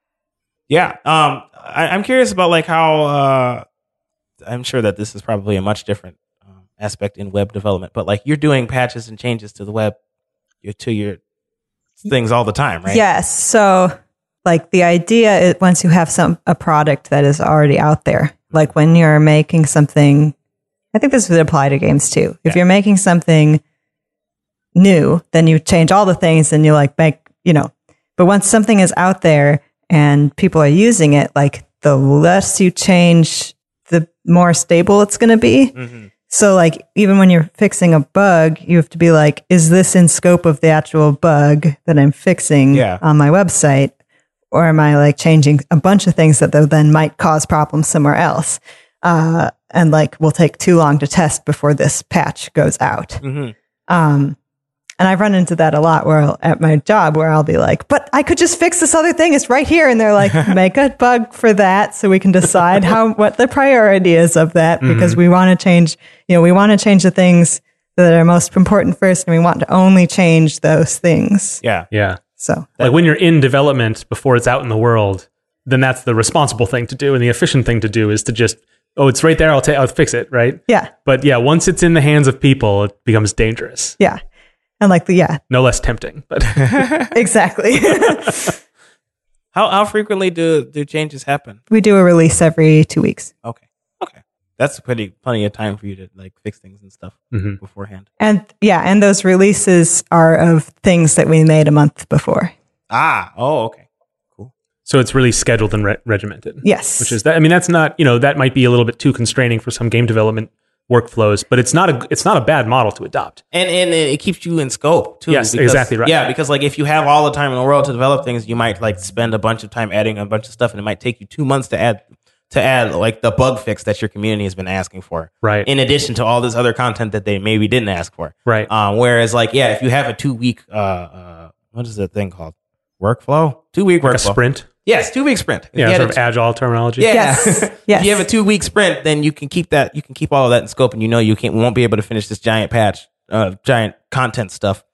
Yeah, um, I, I'm curious about like how. Uh, I'm sure that this is probably a much different um, aspect in web development, but like you're doing patches and changes to the web, to your things all the time, right? Yes. So, like the idea is once you have some a product that is already out there, like when you're making something, I think this would apply to games too. If yeah. you're making something new, then you change all the things and you like make, you know. But once something is out there and people are using it, like the less you change, the more stable it's going to be. Mm-hmm. So like even when you're fixing a bug, you have to be like, is this in scope of the actual bug that I'm fixing yeah. on my website? Or am I like changing a bunch of things that then might cause problems somewhere else? Uh, and like will take too long to test before this patch goes out. Mm-hmm. Um, And I've run into that a lot where I'll, at my job where I'll be like, but I could just fix this other thing. It's right here. And they're like, make a bug for that so we can decide how what the priority is of that because mm-hmm. we want to change, you know, we want to change the things that are most important first and we want to only change those things. Yeah. Yeah. So like when you're in development before it's out in the world, then that's the responsible thing to do. And the efficient thing to do is to just, oh, it's right there. I'll take, I'll fix it. Right. Yeah. But yeah, once it's in the hands of people, it becomes dangerous. Yeah. And like the, yeah. No less tempting, but. Exactly. how how frequently do, do changes happen? We do a release every two weeks. Okay. Okay. That's pretty plenty of time for you to like fix things and stuff mm-hmm. beforehand. And yeah, and those releases are of things that we made a month before. Ah, oh, okay. Cool. So it's really scheduled and re- regimented. Yes. Which is that, I mean, that's not, you know, that might be a little bit too constraining for some game development workflows, but it's not a it's not a bad model to adopt. And and it keeps you in scope too. Yes, because, exactly right. Yeah, because like if you have all the time in the world to develop things, you might like spend a bunch of time adding a bunch of stuff, and it might take you two months to add to add like the bug fix that your community has been asking for. Right. In addition to all this other content that they maybe didn't ask for. Right. Um, whereas like yeah, if you have a two week uh, uh what is that thing called? Workflow? Two week like workflow. A sprint. Yes, two week sprint. If yeah, sort of agile terminology. Yeah. Yes. Yes. If you have a two week sprint, then you can keep that. You can keep all of that in scope, and you know you can't won't be able to finish this giant patch, uh, giant content stuff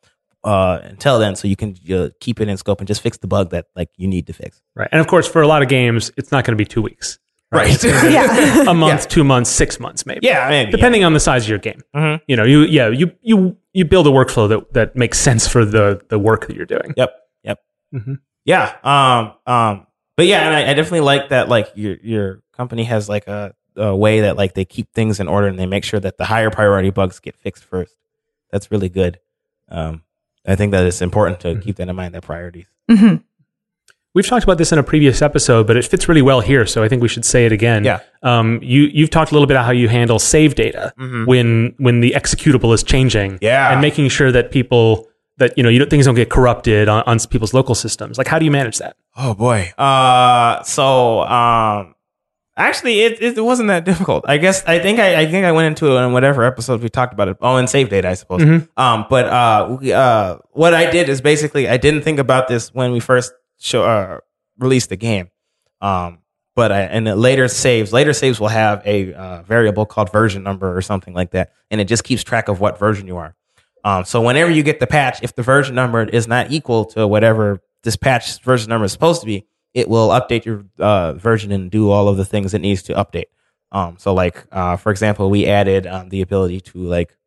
uh, until then, so you can uh, keep it in scope and just fix the bug that like you need to fix. Right, and of course, for a lot of games, it's not going to be two weeks. Right, right. yeah. a month, yeah. two months, six months, maybe. Yeah, maybe, depending yeah. on the size of your game. Mm-hmm. You know, you yeah, you you you build a workflow that that makes sense for the the work that you're doing. Yep, yep, mm-hmm. yeah. Um, um, but yeah, and I, I definitely like that. Like your your company has like a, a way that like they keep things in order and they make sure that the higher priority bugs get fixed first. That's really good. Um, I think that it's important to mm-hmm. keep that in mind. That priorities. Mm-hmm. We've talked about this in a previous episode, but it fits really well here, so I think we should say it again. Yeah. Um, you you've talked a little bit about how you handle save data mm-hmm. when when the executable is changing. Yeah. And making sure that people that you know you don't, things don't get corrupted on, on people's local systems. Like, how do you manage that? Oh boy. Uh, so um, actually, it, it wasn't that difficult. I guess I think I, I think I went into it in whatever episode we talked about it. Oh, in save data, I suppose. Mm-hmm. Um, but uh, we, uh, what I did is basically I didn't think about this when we first. Show, uh, release the game, um, but I, and the later saves, later saves will have a uh, variable called version number or something like that, and it just keeps track of what version you are. Um, so whenever you get the patch, if the version number is not equal to whatever this patch version number is supposed to be, it will update your uh, version and do all of the things it needs to update. Um, so like uh, for example, we added um, the ability to like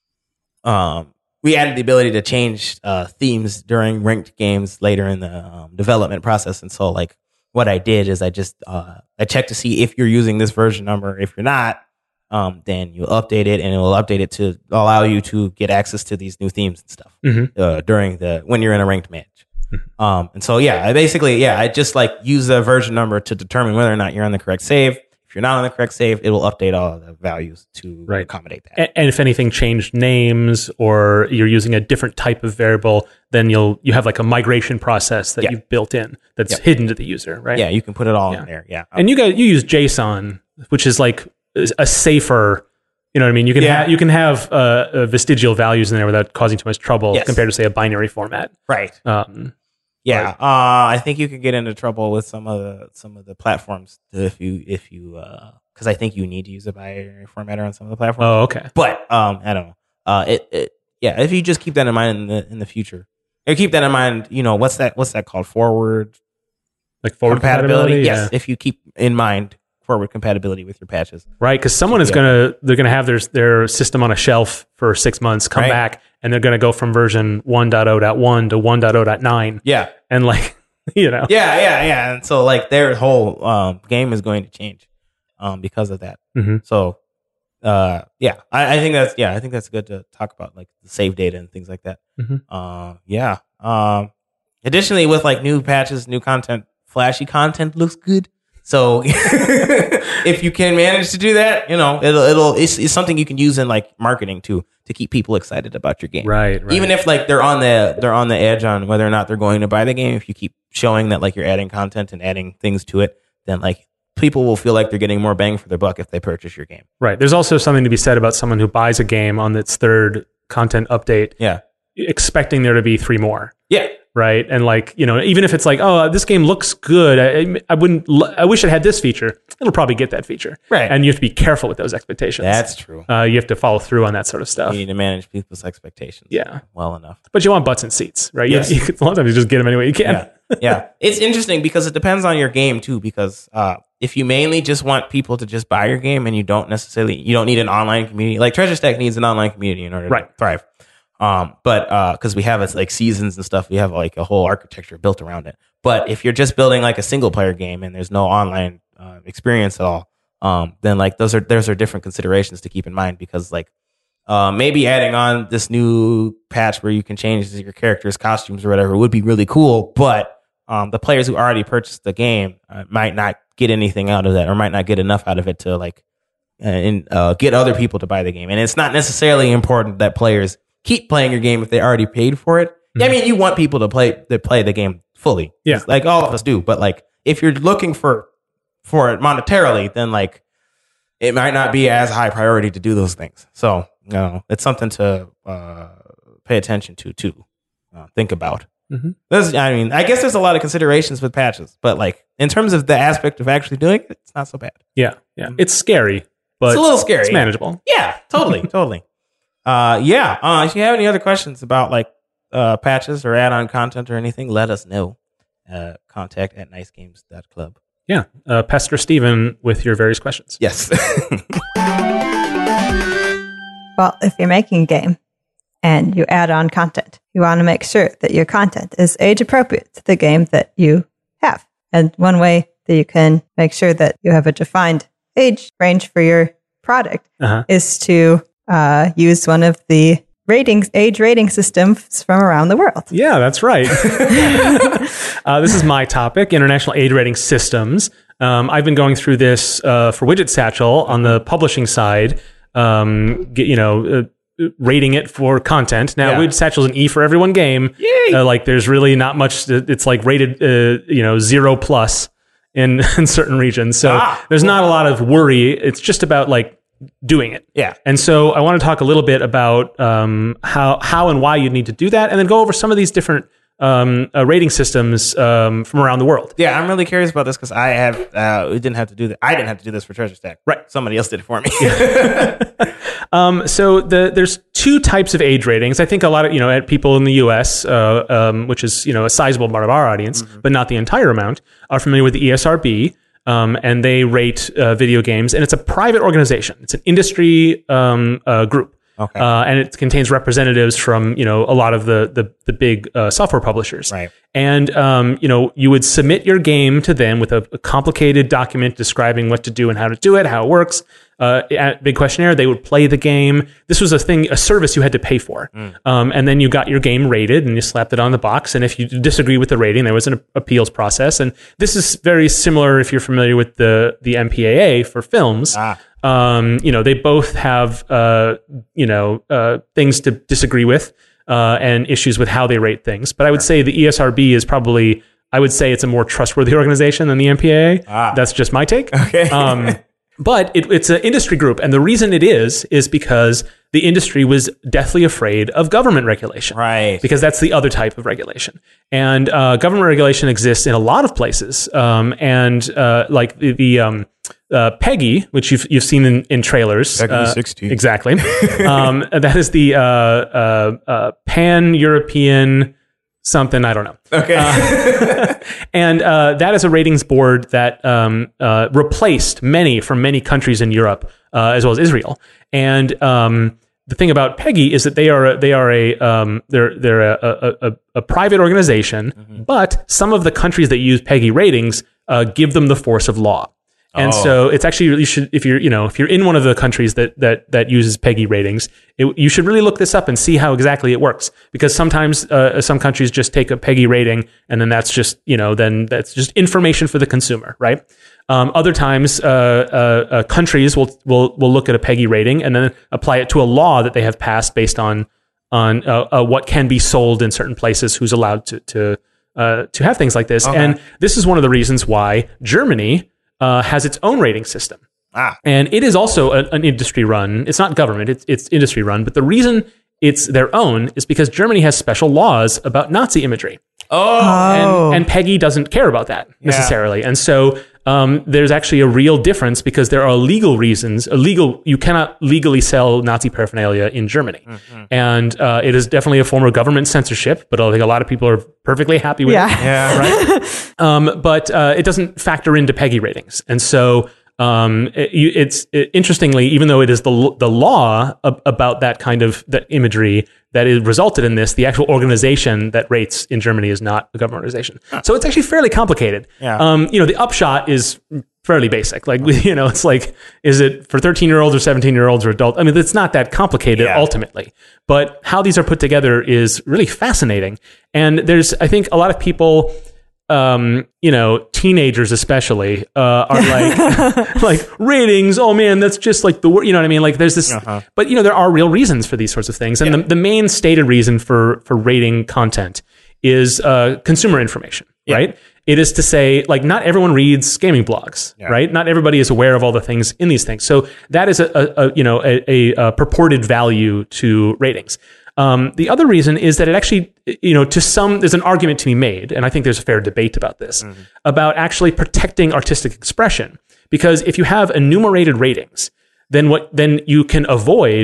um. We added the ability to change uh, themes during ranked games later in the um, development process. And so like what I did is I just, uh, I checked to see if you're using this version number. If you're not, um, then you update it and it will update it to allow you to get access to these new themes and stuff mm-hmm. uh, during the, when you're in a ranked match. Mm-hmm. Um, and so, yeah, I basically, yeah, I just like use the version number to determine whether or not you're on the correct save. If you're not on the correct save, it will update all of the values to right. accommodate that. And, and if anything changed names or you're using a different type of variable, then you'll you have like a migration process that yeah. you've built in that's yep. hidden to the user, right? Yeah, you can put it all yeah. in there. Yeah, and you guys you use JSON, which is like a safer. You know what I mean? You can yeah. ha- you can have uh, uh, vestigial values in there without causing too much trouble yes. compared to say a binary format, right? Um, Yeah, uh, I think you could get into trouble with some of the some of the platforms if you if you because uh, I think you need to use a binary formatter on some of the platforms. Oh, okay. But um, I don't know. Uh, it, it yeah. If you just keep that in mind in the in the future, or keep that in mind, you know what's that what's that called forward like forward compatibility. compatibility? Yeah. Yes, if you keep in mind forward compatibility with your patches, right? Because someone is gonna they're gonna have their their system on a shelf for six months, come right. back, and they're gonna go from version one point oh point one to one point oh point nine. Yeah, and like you know, yeah, yeah, yeah, and so like their whole um, game is going to change um, because of that. Mm-hmm. So, uh, yeah, I, I think that's yeah, I think that's good to talk about like the save data and things like that. Mm-hmm. Uh, yeah. Um, additionally, with like new patches, new content, flashy content looks good. So if you can manage to do that, you know, it'll, it'll, it's, it's something you can use in like marketing too, to keep people excited about your game. Right, right. Even if like they're on the, they're on the edge on whether or not they're going to buy the game. If you keep showing that like you're adding content and adding things to it, then like people will feel like they're getting more bang for their buck if they purchase your game. Right. There's also something to be said about someone who buys a game on its third content update. Yeah. Expecting there to be three more. Yeah. Right. And like, you know, even if it's like, oh, this game looks good. I, I wouldn't, I wish it had this feature. It'll probably get that feature. Right. And you have to be careful with those expectations. That's true. Uh, you have to follow through on that sort of stuff. You need to manage people's expectations. Yeah. Well enough. But you want butts and seats, right? Yes. You, you, a lot of times you just get them any way you can. Yeah. Yeah. It's interesting because it depends on your game too, because uh, if you mainly just want people to just buy your game and you don't necessarily, you don't need an online community, like Treasure Stack needs an online community in order right. to thrive. Um, but, uh, cause we have it's like seasons and stuff, we have like a whole architecture built around it. But if you're just building like a single player game and there's no online, uh, experience at all, um, then like those are, those are different considerations to keep in mind because like, uh, maybe adding on this new patch where you can change your character's costumes or whatever would be really cool. But, um, the players who already purchased the game uh, might not get anything out of that or might not get enough out of it to like, uh, and, uh, get other people to buy the game. And it's not necessarily important that players keep playing your game if they already paid for it. Mm-hmm. I mean, you want people to play to play the game fully, yeah, like all of us do. But like, if you're looking for for it monetarily, then like it might not be as high priority to do those things. So, you know, it's something to uh, pay attention to too. Uh, think about. Mm-hmm. There's, I mean, I guess there's a lot of considerations with patches, but like in terms of the aspect of actually doing it, it's not so bad. Yeah, yeah, mm-hmm. It's scary, but it's a little scary. It's manageable. Yeah, totally, totally. Uh, yeah. Uh, if you have any other questions about like uh, patches or add-on content or anything, let us know. Uh, contact at nice games dot club. Yeah. Uh, Pester Steven with your various questions. Yes. Well, if you're making a game and you add on content, you want to make sure that your content is age appropriate to the game that you have. And one way that you can make sure that you have a defined age range for your product uh-huh. is to uh, use one of the ratings, age rating systems from around the world. Yeah, that's right. uh, this is my topic, international age rating systems. Um, I've been going through this uh, for Widget Satchel on the publishing side, um, get, you know, uh, rating it for content. Now, yeah. Widget Satchel is an E for every one game. Yay! Uh, like, there's really not much. It's like rated, uh, you know, zero plus in, in certain regions. So ah, there's not a lot of worry. It's just about like doing it. Yeah. And so I want to talk a little bit about um, how how and why you need to do that, and then go over some of these different um, uh, rating systems um, from around the world. Yeah, I'm really curious about this because I have uh, we didn't have to do that. I didn't have to do this for Treasure Stack. Right. Somebody else did it for me. um, so the there's two types of age ratings. I think a lot of you know people in the U S, uh, um, which is you know a sizable part of our audience, mm-hmm. but not the entire amount, are familiar with the E S R B. Um, and they rate uh, video games, and it's a private organization. It's an industry um, uh, group, okay. uh, and it contains representatives from you know a lot of the the, the big uh, software publishers. Right. And um, you know you would submit your game to them with a, a complicated document describing what to do and how to do it, how it works. Uh, big questionnaire. They would play the game. This was a thing, a service you had to pay for. Mm. Um, and then you got your game rated and you slapped it on the box. And if you disagree with the rating, there was an appeals process. And this is very similar if you're familiar with the, the M P A A for films. Ah. Um, you know, they both have, uh, you know, uh, things to disagree with, uh, and issues with how they rate things. But I would say the E S R B is probably, I would say it's a more trustworthy organization than the M P A A. Ah. That's just my take. Okay. Um, But it, it's an industry group. And the reason it is, is because the industry was deathly afraid of government regulation. Right. Because that's the other type of regulation. And uh, government regulation exists in a lot of places. Um, and uh, like the, the um, uh, PEGI, which you've you've seen in, in trailers. PEGI uh, sixteen. Exactly. um, that is the uh, uh, uh, Pan-European... something, I don't know. Okay. Uh, and uh, that is a ratings board that um, uh, replaced many from many countries in Europe, uh, as well as Israel. And um, the thing about PEGI is that they are they are a um, they're they're a, a, a, a private organization, mm-hmm. but some of the countries that use PEGI ratings uh, give them the force of law. And oh. so it's actually, you should, if you're, you know, if you're in one of the countries that, that, that uses PEGI ratings, it, you should really look this up and see how exactly it works. Because sometimes, uh, some countries just take a PEGI rating and then that's just, you know, then that's just information for the consumer, right? Um, other times, uh, uh, uh, countries will, will, will look at a PEGI rating and then apply it to a law that they have passed based on, on, uh, uh, what can be sold in certain places, who's allowed to, to, uh, to have things like this. Okay. And this is one of the reasons why Germany, Uh, has its own rating system. Ah. And it is also a, an industry run. It's not government, it's, it's industry run. But the reason it's their own is because Germany has special laws about Nazi imagery. Oh. And, and PEGI doesn't care about that necessarily. Yeah. And so um, there's actually a real difference because there are legal reasons, illegal, you cannot legally sell Nazi paraphernalia in Germany. Mm-hmm. And uh, it is definitely a form of government censorship, but I think a lot of people are perfectly happy with yeah. it. Yeah. Right? um, but uh, it doesn't factor into PEGI ratings. And so um, it, it's it, interestingly, even though it is the the law ab- about that kind of that imagery that is resulted in this, the actual organization that rates in Germany is not a government organization. Huh. So it's actually fairly complicated. Yeah. Um, you know, the upshot is fairly basic. Like, you know, it's like, is it for thirteen year olds or seventeen year olds or adults? I mean, it's not that complicated yeah. ultimately, but how these are put together is really fascinating. And there's, I think a lot of people, um, you know, teenagers especially, uh, are like, like ratings. Oh man, that's just like the word, you know what I mean? Like there's this, uh-huh. but you know, there are real reasons for these sorts of things. And yeah. the, the main stated reason for, for rating content is, uh, consumer information, yeah. right? It is to say, like, not everyone reads gaming blogs, yeah. right? Not everybody is aware of all the things in these things. So that is a, a, a you know, a, a, a purported value to ratings. Um, the other reason is that it actually, you know, to some, there's an argument to be made, and I think there's a fair debate about this, mm-hmm. about actually protecting artistic expression. Because if you have enumerated ratings, then what, then you can avoid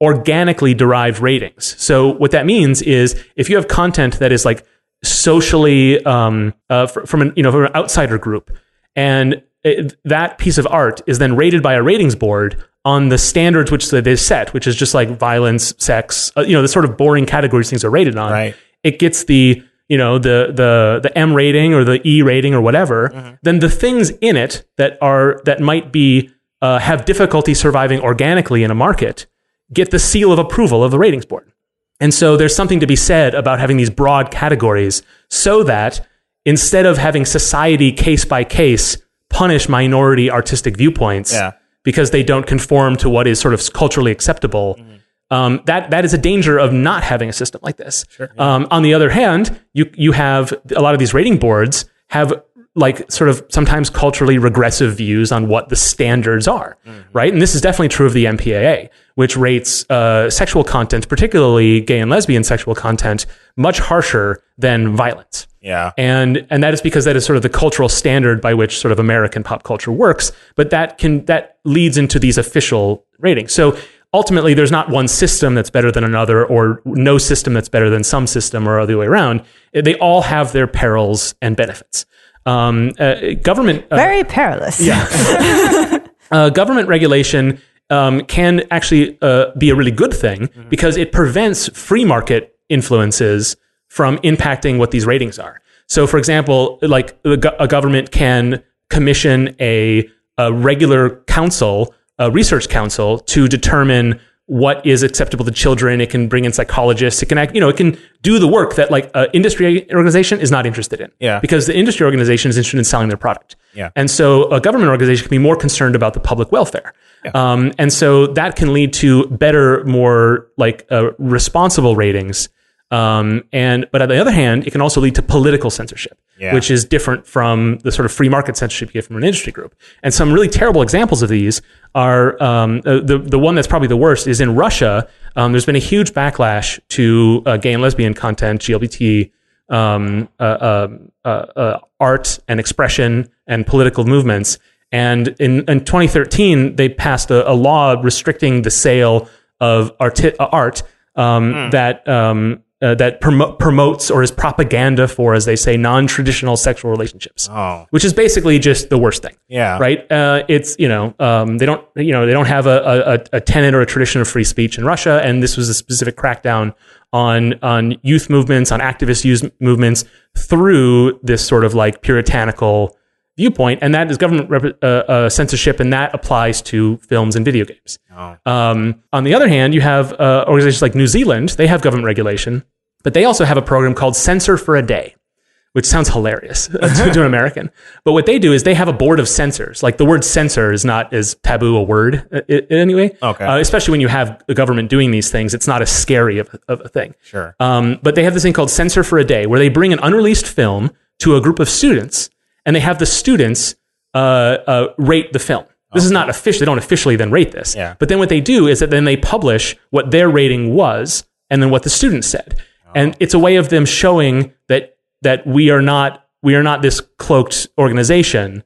organically derived ratings. So what that means is if you have content that is like socially um, uh, from an you know from an outsider group, and it, that piece of art is then rated by a ratings board on the standards which they set, which is just like violence, sex, uh, you know, the sort of boring categories things are rated on. Right. It gets the you know the the the M rating or the E rating or whatever. Mm-hmm. Then the things in it that are that might be uh, have difficulty surviving organically in a market get the seal of approval of the ratings board. And so there's something to be said about having these broad categories so that instead of having society case by case punish minority artistic viewpoints yeah. because they don't conform to what is sort of culturally acceptable, mm-hmm. um, that that is a danger of not having a system like this. Sure, yeah. um, on the other hand, you you have a lot of these rating boards have like sort of sometimes culturally regressive views on what the standards are, mm-hmm. right? And this is definitely true of the M P A A, which rates uh, sexual content, particularly gay and lesbian sexual content, much harsher than violence. Yeah. And and that is because that is sort of the cultural standard by which sort of American pop culture works, but that can that leads into these official ratings. So ultimately, there's not one system that's better than another or no system that's better than some system or the other way around. They all have their perils and benefits. Um, uh, government uh, very perilous. Yeah, uh, government regulation um, can actually uh, be a really good thing mm-hmm. because it prevents free market influences from impacting what these ratings are. So, for example, like a government can commission a, a regular council, a research council, to determine what is acceptable to children. It can bring in psychologists. It can act, you know, it can do the work that like an industry organization is not interested in. Yeah. Because the industry organization is interested in selling their product. Yeah. And so a government organization can be more concerned about the public welfare. Yeah. Um, and so that can lead to better, more like uh, responsible ratings. Um, and but on the other hand, it can also lead to political censorship, yeah. which is different from the sort of free market censorship you get from an industry group. And some really terrible examples of these are um, uh, the the one that's probably the worst is in Russia. Um, there's been a huge backlash to uh, gay and lesbian content, G L B T um, uh, uh, uh, uh, art and expression and political movements. And in, in twenty thirteen, they passed a, a law restricting the sale of art, uh, art um, mm. that. Um, Uh, that promo- promotes or is propaganda for, as they say, non-traditional sexual relationships, oh. which is basically just the worst thing. Yeah, right. Uh, it's you know um, they don't you know they don't have a, a, a tenet or a tradition of free speech in Russia, and this was a specific crackdown on on youth movements, on activist youth movements through this sort of like puritanical viewpoint, and that is government rep- uh, uh, censorship, and that applies to films and video games. Oh. Um, on the other hand, you have uh, organizations like New Zealand. They have government regulation, but they also have a program called Censor for a Day, which sounds hilarious to, to an American. But what they do is they have a board of censors. Like the word censor is not as taboo a word in any way. Okay. Uh, especially when you have the government doing these things, it's not as scary of, of a thing. Sure. Um, but they have this thing called Censor for a Day, where they bring an unreleased film to a group of students, and they have the students uh, uh, rate the film. This okay. is not official. They don't officially then rate this. Yeah. But then what they do is that then they publish what their rating was and then what the students said. Oh. And it's a way of them showing that that we are not we are not this cloaked organization.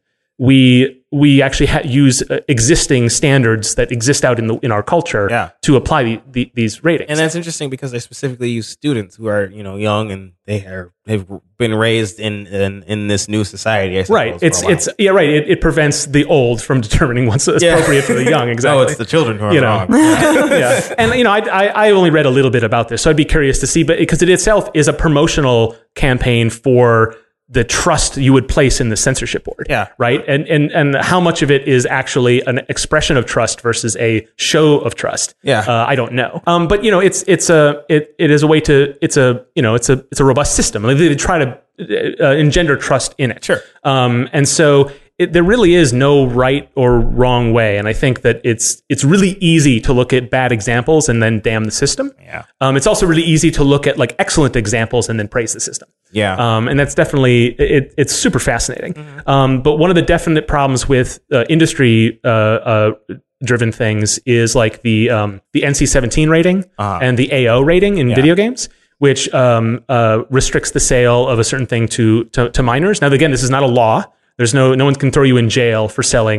We we actually ha- use uh, existing standards that exist out in the in our culture yeah. to apply the, the, these ratings. And that's interesting because they specifically use students who are you know young and they are have been raised in in, in this new society. I suppose, right. It's it's yeah right. It, it prevents the old from determining what's yeah. appropriate for the young. Exactly. Oh, it's the children who are you know. wrong. yeah. And you know, I, I I only read a little bit about this, so I'd be curious to see, but because it itself is a promotional campaign for the trust you would place in the censorship board. Yeah. Right. And, and, and how much of it is actually an expression of trust versus a show of trust. Yeah. Uh, I don't know. Um, but you know, it's, it's a, it, it is a way to, it's a, you know, it's a, it's a robust system. Like they try to uh, engender trust in it. Sure. Um, and so it, there really is no right or wrong way. And I think that it's, it's really easy to look at bad examples and then damn the system. Yeah. Um, it's also really easy to look at like excellent examples and then praise the system. Yeah. Um, and that's definitely, it, it's super fascinating. Mm-hmm. Um, but one of the definite problems with uh, industry uh, uh, driven things is like the um, the N C seventeen rating uh-huh. and the A O rating in yeah. video games, which um, uh, restricts the sale of a certain thing to, to to minors. Now, again, this is not a law. There's no no one can throw you in jail for selling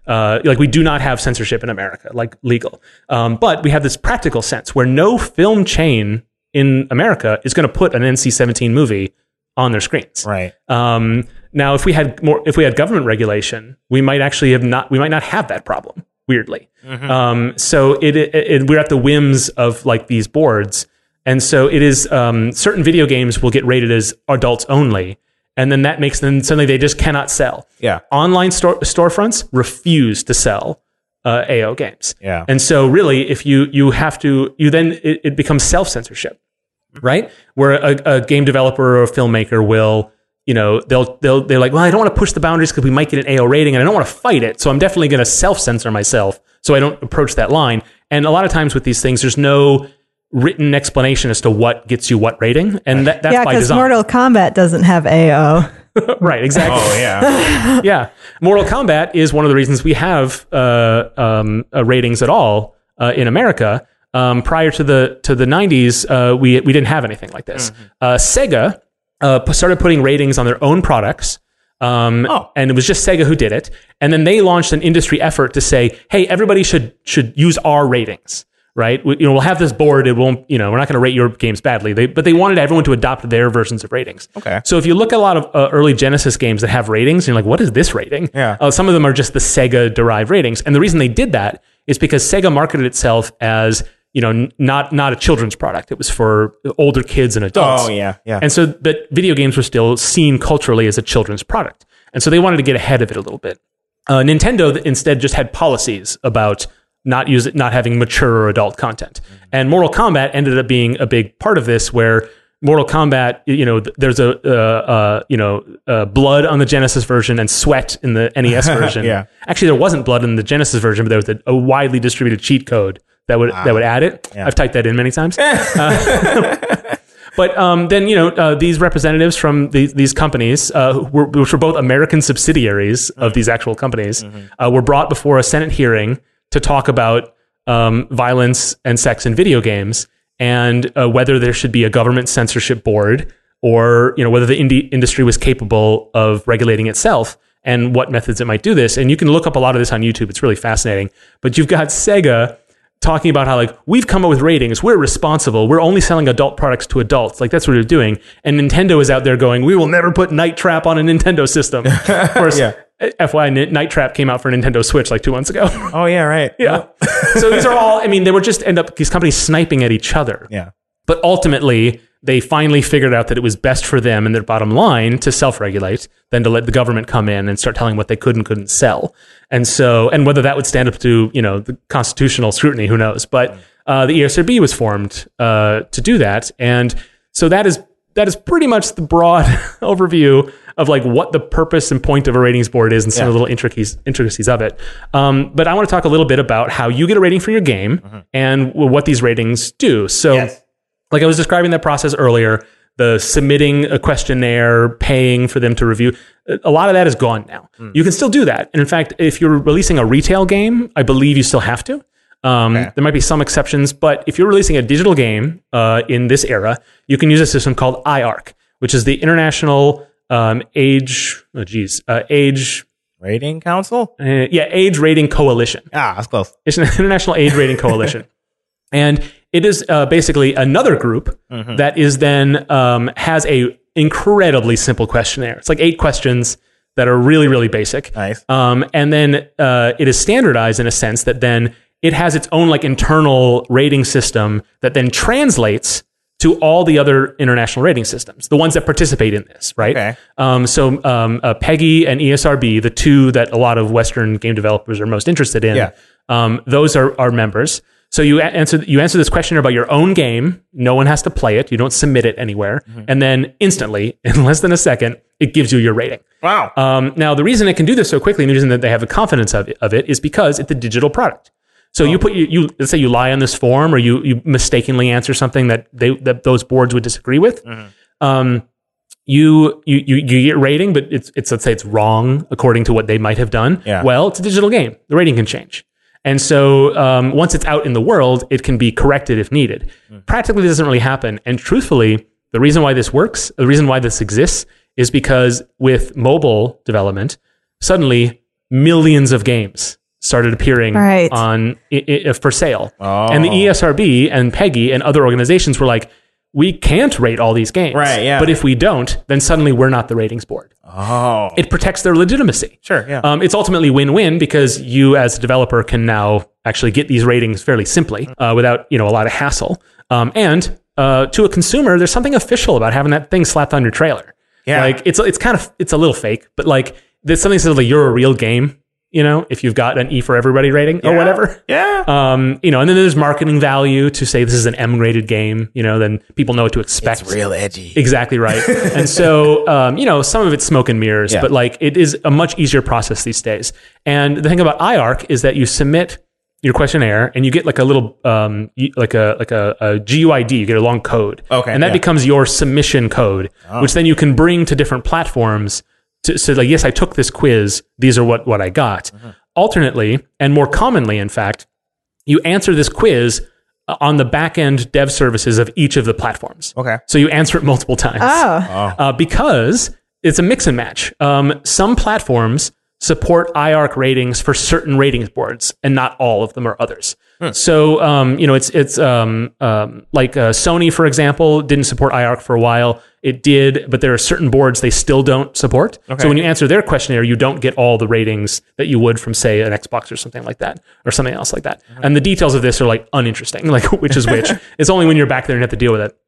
Uh, like we do not have censorship in America, like legal. Um, but we have this practical sense where no film chain in America is going to put an N C seventeen movie on their screens. Right. Um, now, if we had more, if we had government regulation, we might actually have not. We might not have that problem. Weirdly, mm-hmm. um, so it, it, it we're at the whims of like these boards, and so it is. Um, certain video games will get rated as adults only. And then that makes them suddenly they just cannot sell. Yeah. Online store, storefronts refuse to sell uh, A O games. Yeah. And so really, if you you have to, you then it, it becomes self-censorship, right? Where a, a game developer or a filmmaker will, you know, they'll they'll they're like, well, I don't want to push the boundaries because we might get an A O rating, and I don't want to fight it, so I'm definitely going to self-censor myself so I don't approach that line. And a lot of times with these things, there's no written explanation as to what gets you what rating, and that, that's yeah, by design. Mortal Kombat doesn't have A O. Right, exactly. Oh, yeah. Yeah. Mortal Kombat is one of the reasons we have uh, um, uh, ratings at all uh, in America. Um, prior to the to the nineties, uh, we we didn't have anything like this. Mm-hmm. Uh, Sega uh, started putting ratings on their own products. Um, oh. And it was just Sega who did it. And then they launched an industry effort to say, hey, everybody should should use our ratings. Right, we, you know, we'll have this board. It won't, you know, we're not going to rate your games badly. They, but they wanted everyone to adopt their versions of ratings. Okay. So if you look at a lot of uh, early Genesis games that have ratings, and you're like, what is this rating? Yeah. Uh, some of them are just the Sega derived ratings, and the reason they did that is because Sega marketed itself as, you know, n- not not a children's product. It was for older kids and adults. Oh yeah, yeah. And so, but video games were still seen culturally as a children's product, and so they wanted to get ahead of it a little bit. Uh, Nintendo instead just had policies about not use it, not having mature or adult content. Mm-hmm. And Mortal Kombat ended up being a big part of this, where Mortal Kombat, you know, there's a, uh, uh, you know, uh, blood on the Genesis version and sweat in the N E S version. Yeah. Actually, there wasn't blood in the Genesis version, but there was a, a widely distributed cheat code that would, ah. that would add it. Yeah. I've typed that in many times. uh, But um, then, you know, uh, these representatives from these, these companies, uh, were, which were both American subsidiaries mm-hmm. of these actual companies, mm-hmm. uh, were brought before a Senate hearing to talk about um, violence and sex in video games, and uh, whether there should be a government censorship board, or, you know, whether the indie industry was capable of regulating itself, and what methods it might do this. And you can look up a lot of this on YouTube. It's really fascinating. But you've got Sega talking about how, like, we've come up with ratings. We're responsible. We're only selling adult products to adults. Like, that's what they're doing. And Nintendo is out there going, we will never put Night Trap on a Nintendo system. Of course, yeah. F Y I, Night Trap came out for Nintendo Switch like two months ago. Oh, yeah, right. Yeah. So these are all, I mean, they were just end up, these companies sniping at each other. Yeah. But ultimately, they finally figured out that it was best for them and their bottom line to self-regulate than to let the government come in and start telling what they could and couldn't sell. And so, and whether that would stand up to, you know, the constitutional scrutiny, who knows? But uh, the E S R B was formed uh, to do that. And so that is that is pretty much the broad overview of like what the purpose and point of a ratings board is and some yeah. of the little intricacies, intricacies of it. Um, but I want to talk a little bit about how you get a rating for your game mm-hmm. and what these ratings do. So yes. like I was describing that process earlier, the submitting a questionnaire, paying for them to review, a lot of that is gone now. Mm. You can still do that. And in fact, if you're releasing a retail game, I believe you still have to. Um, okay. There might be some exceptions, but if you're releasing a digital game uh, in this era, you can use a system called I A R C, which is the International um, Age, oh geez, uh, Age Rating Council? Uh, yeah, Age Rating Coalition. Ah, that's close. It's an International Age Rating Coalition. And it is uh, basically another group mm-hmm. that is then um, has a incredibly simple questionnaire. It's like eight questions that are really, really basic. Nice. Um, and then uh, it is standardized in a sense that then it has its own like internal rating system that then translates to all the other international rating systems, the ones that participate in this, right? Okay. Um, so um, uh, PEGI and E S R B, the two that a lot of Western game developers are most interested in, yeah. um, those are, are members. So you answer you answer this question about your own game. No one has to play it. You don't submit it anywhere. Mm-hmm. And then instantly, in less than a second, it gives you your rating. Wow. Um, now, the reason it can do this so quickly and the reason that they have the confidence of it, of it is because it's a digital product. So oh. you put you, you let's say you lie on this form or you you mistakenly answer something that they that those boards would disagree with. Mm-hmm. Um, you, you you you get rating, but it's it's let's say it's wrong according to what they might have done. Yeah. Well, it's a digital game. The rating can change. And so um, once it's out in the world, it can be corrected if needed. Mm. Practically, this doesn't really happen. And truthfully, the reason why this works, the reason why this exists, is because with mobile development, suddenly millions of games started appearing right. on I- I- for sale. Oh. And the E S R B and PEGI and other organizations were like, we can't rate all these games. Right, yeah. But if we don't, then suddenly we're not the ratings board. Oh. It protects their legitimacy. Sure, yeah. Um, it's ultimately win-win because you as a developer can now actually get these ratings fairly simply uh, without, you know, a lot of hassle. Um, and uh, to a consumer, there's something official about having that thing slapped on your trailer. Yeah. Like it's it's kind of it's a little fake, but like there's something that says like you're a real game. You know, if you've got an E for everybody rating yeah. or whatever. Yeah. Um, you know, and then there's marketing value to say this is an M-rated game, you know, then people know what to expect. It's real edgy. Exactly right. And so, um, you know, some of it's smoke and mirrors, yeah. but like it is a much easier process these days. And the thing about I A R C is that you submit your questionnaire and you get like a little, um, like a, like a, a G U I D, you get a long code. Okay. And that yeah. becomes your submission code, oh. which then you can bring to different platforms to say like, yes, I took this quiz. These are what, what I got. Mm-hmm. Alternately, and more commonly, in fact, you answer this quiz on the back-end dev services of each of the platforms. Okay. So you answer it multiple times. Oh. oh. Uh, because it's a mix and match. Um, some platforms support I A R C ratings for certain ratings boards, and not all of them or others. Hmm. So, um, you know, it's it's um, um, like uh, Sony, for example, didn't support I A R C for a while. It did, but there are certain boards they still don't support. Okay. So when you answer their questionnaire, you don't get all the ratings that you would from, say, an Xbox or something like that, or something else like that. Mm-hmm. And the details of this are like uninteresting, like which is which. It's only when you're back there and have to deal with it.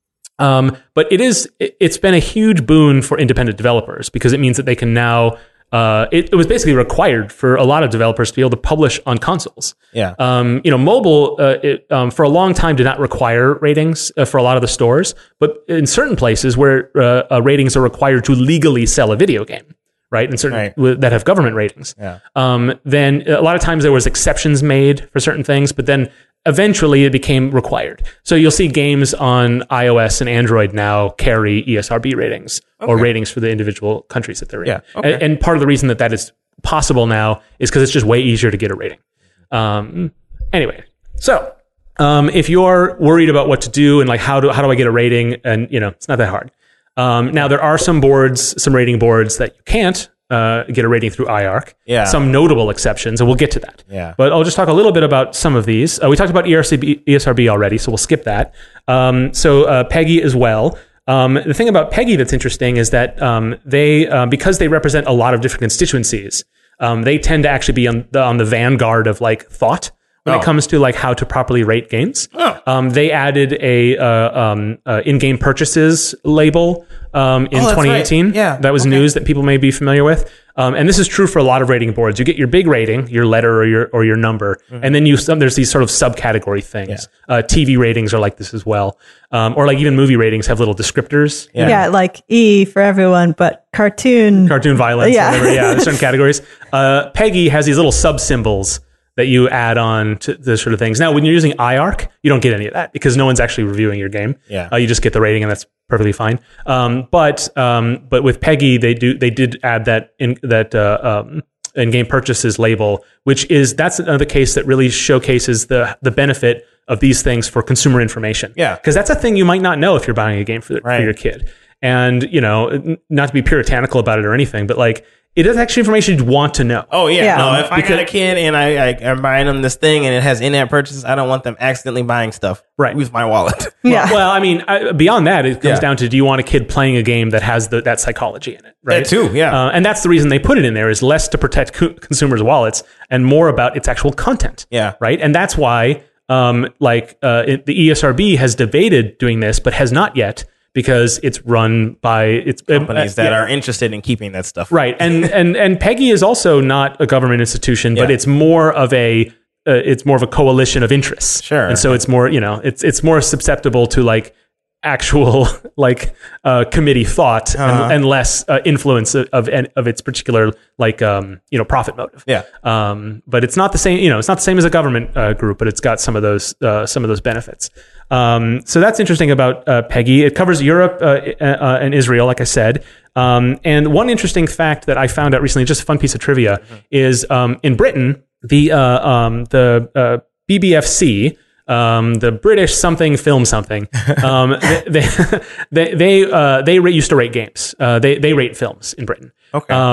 Um, but it is, it, it's been a huge boon for independent developers because it means that they can now, uh, it, it was basically required for a lot of developers to be able to publish on consoles. Yeah. Um, you know, mobile, uh, it, um, for a long time did not require ratings uh, for a lot of the stores, but in certain places where uh, uh, ratings are required to legally sell a video game, right? And certain right. w- that have government ratings. Yeah. Um, then a lot of times there was exceptions made for certain things, but then eventually it became required. So you'll see games on iOS and Android now carry E S R B ratings okay. or ratings for the individual countries that they're in. Yeah. Okay. And, and part of the reason that that is possible now is because it's just way easier to get a rating. Um, anyway, so um, if you're worried about what to do and like how do how do I get a rating, and you know it's not that hard. Um, now there are some boards, some rating boards that you can't uh, get a rating through I A R C. Yeah. Some notable exceptions, and we'll get to that. Yeah. But I'll just talk a little bit about some of these. Uh, we talked about E S R B already, so we'll skip that. Um, so uh, PEGI as well. Um, the thing about PEGI that's interesting is that um, they, uh, because they represent a lot of different constituencies, um, they tend to actually be on the, on the vanguard of like thought when oh. it comes to like how to properly rate games. Oh. Um, they added a uh, um, uh, in-game purchases label um, in oh, twenty eighteen. Right. Yeah, that was okay. news that people may be familiar with. Um, and this is true for a lot of rating boards. You get your big rating, your letter or your or your number, mm-hmm. and then you there's these sort of subcategory things. Yeah. Uh, T V ratings are like this as well, um, or like even movie ratings have little descriptors. Yeah. yeah, like E for everyone, but cartoon, cartoon violence. Yeah, whatever. Yeah, there's certain categories. Uh, PEGI has these little sub symbols that you add on to the sort of things. Now, when you're using I A R C, you don't get any of that because no one's actually reviewing your game. Yeah, uh, you just get the rating, and that's perfectly fine. Um, but um, but with PEGI, they do they did add that in that uh, um, in-game purchases label, which is that's another case that really showcases the the benefit of these things for consumer information. Yeah, because that's a thing you might not know if you're buying a game for, the, right. for your kid. And you know, not to be puritanical about it or anything, but like, it is actually information you'd want to know. Oh, yeah. yeah. No, if I because, got a kid and I, I, I'm buying them this thing and it has in-app purchases, I don't want them accidentally buying stuff right. with my wallet. Yeah. Well, I mean, I, beyond that, it comes yeah. down to, do you want a kid playing a game that has the, that psychology in it? Right. That too, yeah. Uh, and that's the reason they put it in there, is less to protect co- consumers' wallets and more about its actual content. Yeah. Right. And that's why, um, like, uh, it, the E S R B has debated doing this, but has not yet, because it's run by it's companies uh, that yeah. are interested in keeping that stuff. Right. And and and PEGI is also not a government institution, but yeah. it's more of a uh, it's more of a coalition of interests. Sure. And so it's more, you know, it's it's more susceptible to like actual like uh, committee thought uh-huh. and, and less uh, influence of, of of its particular like um, you know, profit motive. Yeah. Um, but it's not the same. You know, it's not the same as a government uh, group, but it's got some of those uh, some of those benefits. Um, so that's interesting about uh, PEGI. It covers Europe uh, uh, and Israel, like I said. Um, and one interesting fact that I found out recently, just a fun piece of trivia, mm-hmm. is um, in Britain, the uh, um, the uh, B B F C, um, the British something film something, um, they they they uh, they used to rate games. Uh, they they rate films in Britain. Okay. Um,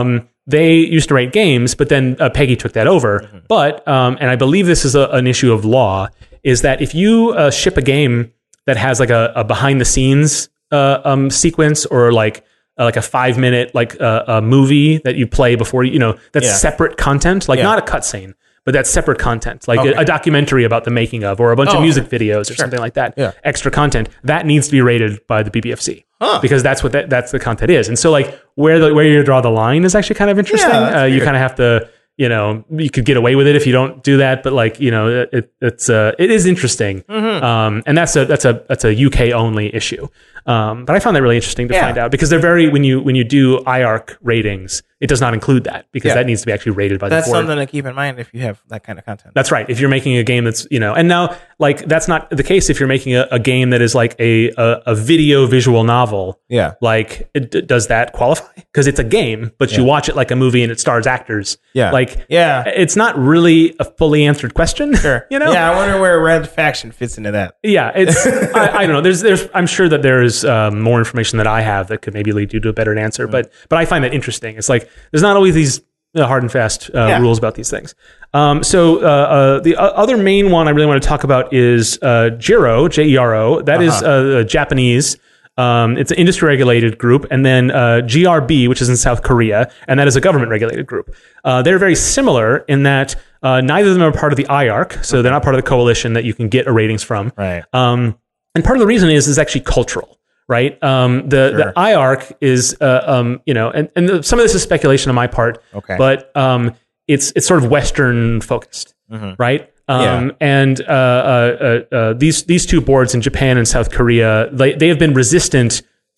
they used to rate games, but then uh, Peggy took that over. Mm-hmm. But, um, and I believe this is a, an issue of law, is that if you uh, ship a game that has like a, a behind the scenes uh, um, sequence or like uh, like a five minute like uh, a movie that you play before you, you know, that's yeah. separate content, like yeah. not a cutscene, but that's separate content, like okay. a, a documentary about the making of, or a bunch oh, of music okay. videos or sure. something like that. Yeah. Extra content that needs to be rated by the B B F C huh. because that's what that, that's the content is. And so like where the where you draw the line is actually kind of interesting. Yeah, uh, you kind of have to, you know, you could get away with it if you don't do that, but like, you know, it, it's uh, it is interesting, mm-hmm. um, and that's a that's a that's a U K only issue. Um, but I found that really interesting to yeah. find out because they're very when you when you do I A R C ratings, it does not include that because yeah. that needs to be actually rated by that's the board. That's something to keep in mind if you have that kind of content. That's right. If you're making a game that's, you know, and now like that's not the case if you're making a, a game that is like a, a a video visual novel. Yeah. Like it, does that qualify? Because it's a game, but yeah. you watch it like a movie and it stars actors. Yeah. Like yeah. it's not really a fully answered question. Sure. You know? Yeah. I wonder where Red Faction fits into that. Yeah. It's I, I don't know. There's there's I'm sure that there is um, more information that I have that could maybe lead you to a better answer. Mm-hmm. But but I find that interesting. It's like there's not always these uh, hard and fast uh, yeah. rules about these things. Um, so uh, uh, the uh, other main one I really want to talk about is uh, Jero, J E R O. That uh-huh. is uh, Japanese. Um, it's an industry regulated group, and then uh, G R B, which is in South Korea, and that is a government regulated group. Uh, they're very similar in that uh, neither of them are part of the I A R C, so they're not part of the coalition that you can get a ratings from. Right. Um, and part of the reason is is actually cultural. Right. Um, the, sure. the I A R C is, uh, um, you know, and, and the, some of this is speculation on my part, okay. but um, it's it's sort of Western focused, mm-hmm. right? Um, yeah. And uh, uh, uh, uh, these these two boards in Japan and South Korea, they, they have been resistant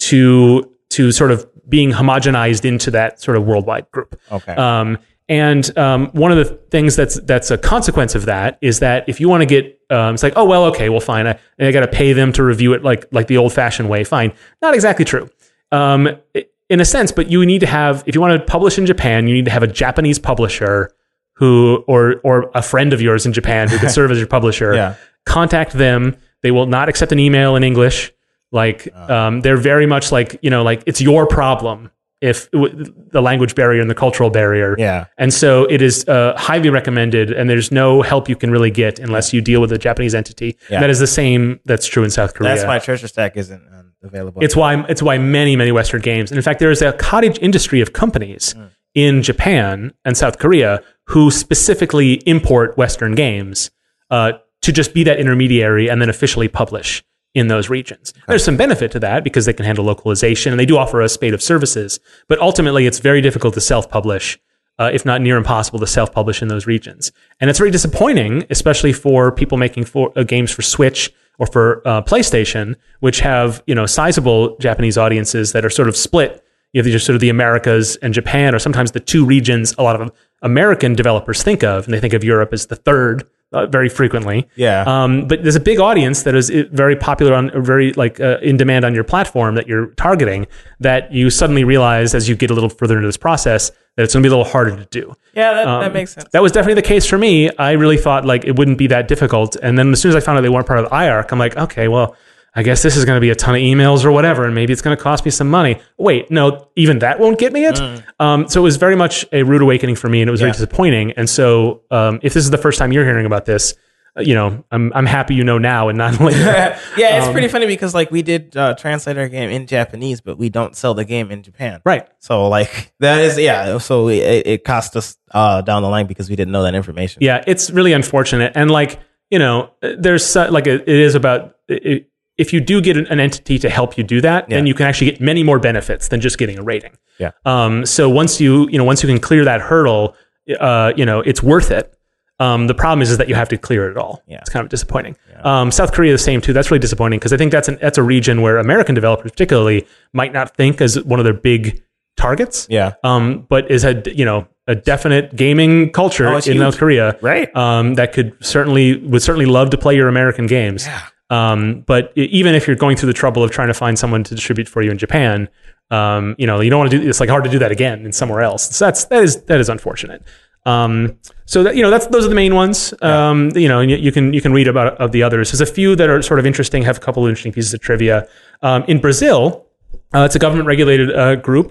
to to sort of being homogenized into that sort of worldwide group. Okay. Um, and um, one of the things that's that's a consequence of that is that if you want to get, um, it's like, oh well, okay, well, fine, I, I got to pay them to review it like like the old fashioned way. Fine, not exactly true, um, in a sense, but you need to have, if you want to publish in Japan, you need to have a Japanese publisher who, or or a friend of yours in Japan who could serve as your publisher. Yeah. Contact them. They will not accept an email in English. Like uh. um, they're very much like, you know, like it's your problem. If the language barrier and the cultural barrier. Yeah. And so it is uh, highly recommended, and there's no help you can really get unless you deal with a Japanese entity. Yeah. That is the same that's true in South Korea. That's why Treasure Stack isn't um, available. It's why it's why many, many Western games. And in fact, there is a cottage industry of companies mm. in Japan and South Korea who specifically import Western games uh, to just be that intermediary and then officially publish in those regions. Okay. There's some benefit to that because they can handle localization and they do offer a spate of services, but ultimately it's very difficult to self-publish, uh, if not near impossible to self-publish in those regions. And it's very disappointing, especially for people making for, uh, games for Switch or for uh, PlayStation, which have, you know, sizable Japanese audiences that are sort of split. You have these sort of the Americas and Japan, or sometimes the two regions a lot of American developers think of, and they think of Europe as the third uh, very frequently. Yeah. Um, but there's a big audience that is very popular on, very like uh, in demand on your platform that you're targeting. That you suddenly realize as you get a little further into this process that it's going to be a little harder to do. Yeah, that, um, that makes sense. That was definitely the case for me. I really thought like it wouldn't be that difficult, and then as soon as I found out they weren't part of the I A R C, I'm like, okay, well, I guess this is going to be a ton of emails or whatever, and maybe it's going to cost me some money. Wait, no, even that won't get me it. Mm. Um, so it was very much a rude awakening for me, and it was yeah. very disappointing. And so, um, if this is the first time you're hearing about this, uh, you know, I'm I'm happy you know now and not later. Yeah, it's um, pretty funny because like we did uh, translate our game in Japanese, but we don't sell the game in Japan. Right. So like that is yeah. So it, it cost us uh, down the line because we didn't know that information. Yeah, it's really unfortunate, and like you know, there's uh, like a, it is about. It, If you do get an entity to help you do that, yeah. then you can actually get many more benefits than just getting a rating. Yeah. Um, so once you, you know, once you can clear that hurdle, uh, you know, it's worth it. Um, the problem is, is that you have to clear it all. Yeah. It's kind of disappointing. Yeah. Um, South Korea, the same too. That's really disappointing because I think that's an, that's a region where American developers particularly might not think as one of their big targets. Yeah. Um, but is a, you know, a definite gaming culture oh, in huge. North Korea. Right. Um, that could certainly, would certainly love to play your American games. Yeah. Um, but even if you're going through the trouble of trying to find someone to distribute for you in Japan, um, you know, you don't want to do, it's like hard to do that again in somewhere else. So that's, that is, that is unfortunate. Um, so that, you know, that's, those are the main ones. Yeah. Um, you know, and you, you can, you can read about of the others. There's a few that are sort of interesting, have a couple of interesting pieces of trivia. Um, in Brazil, uh, it's a government regulated, uh, group.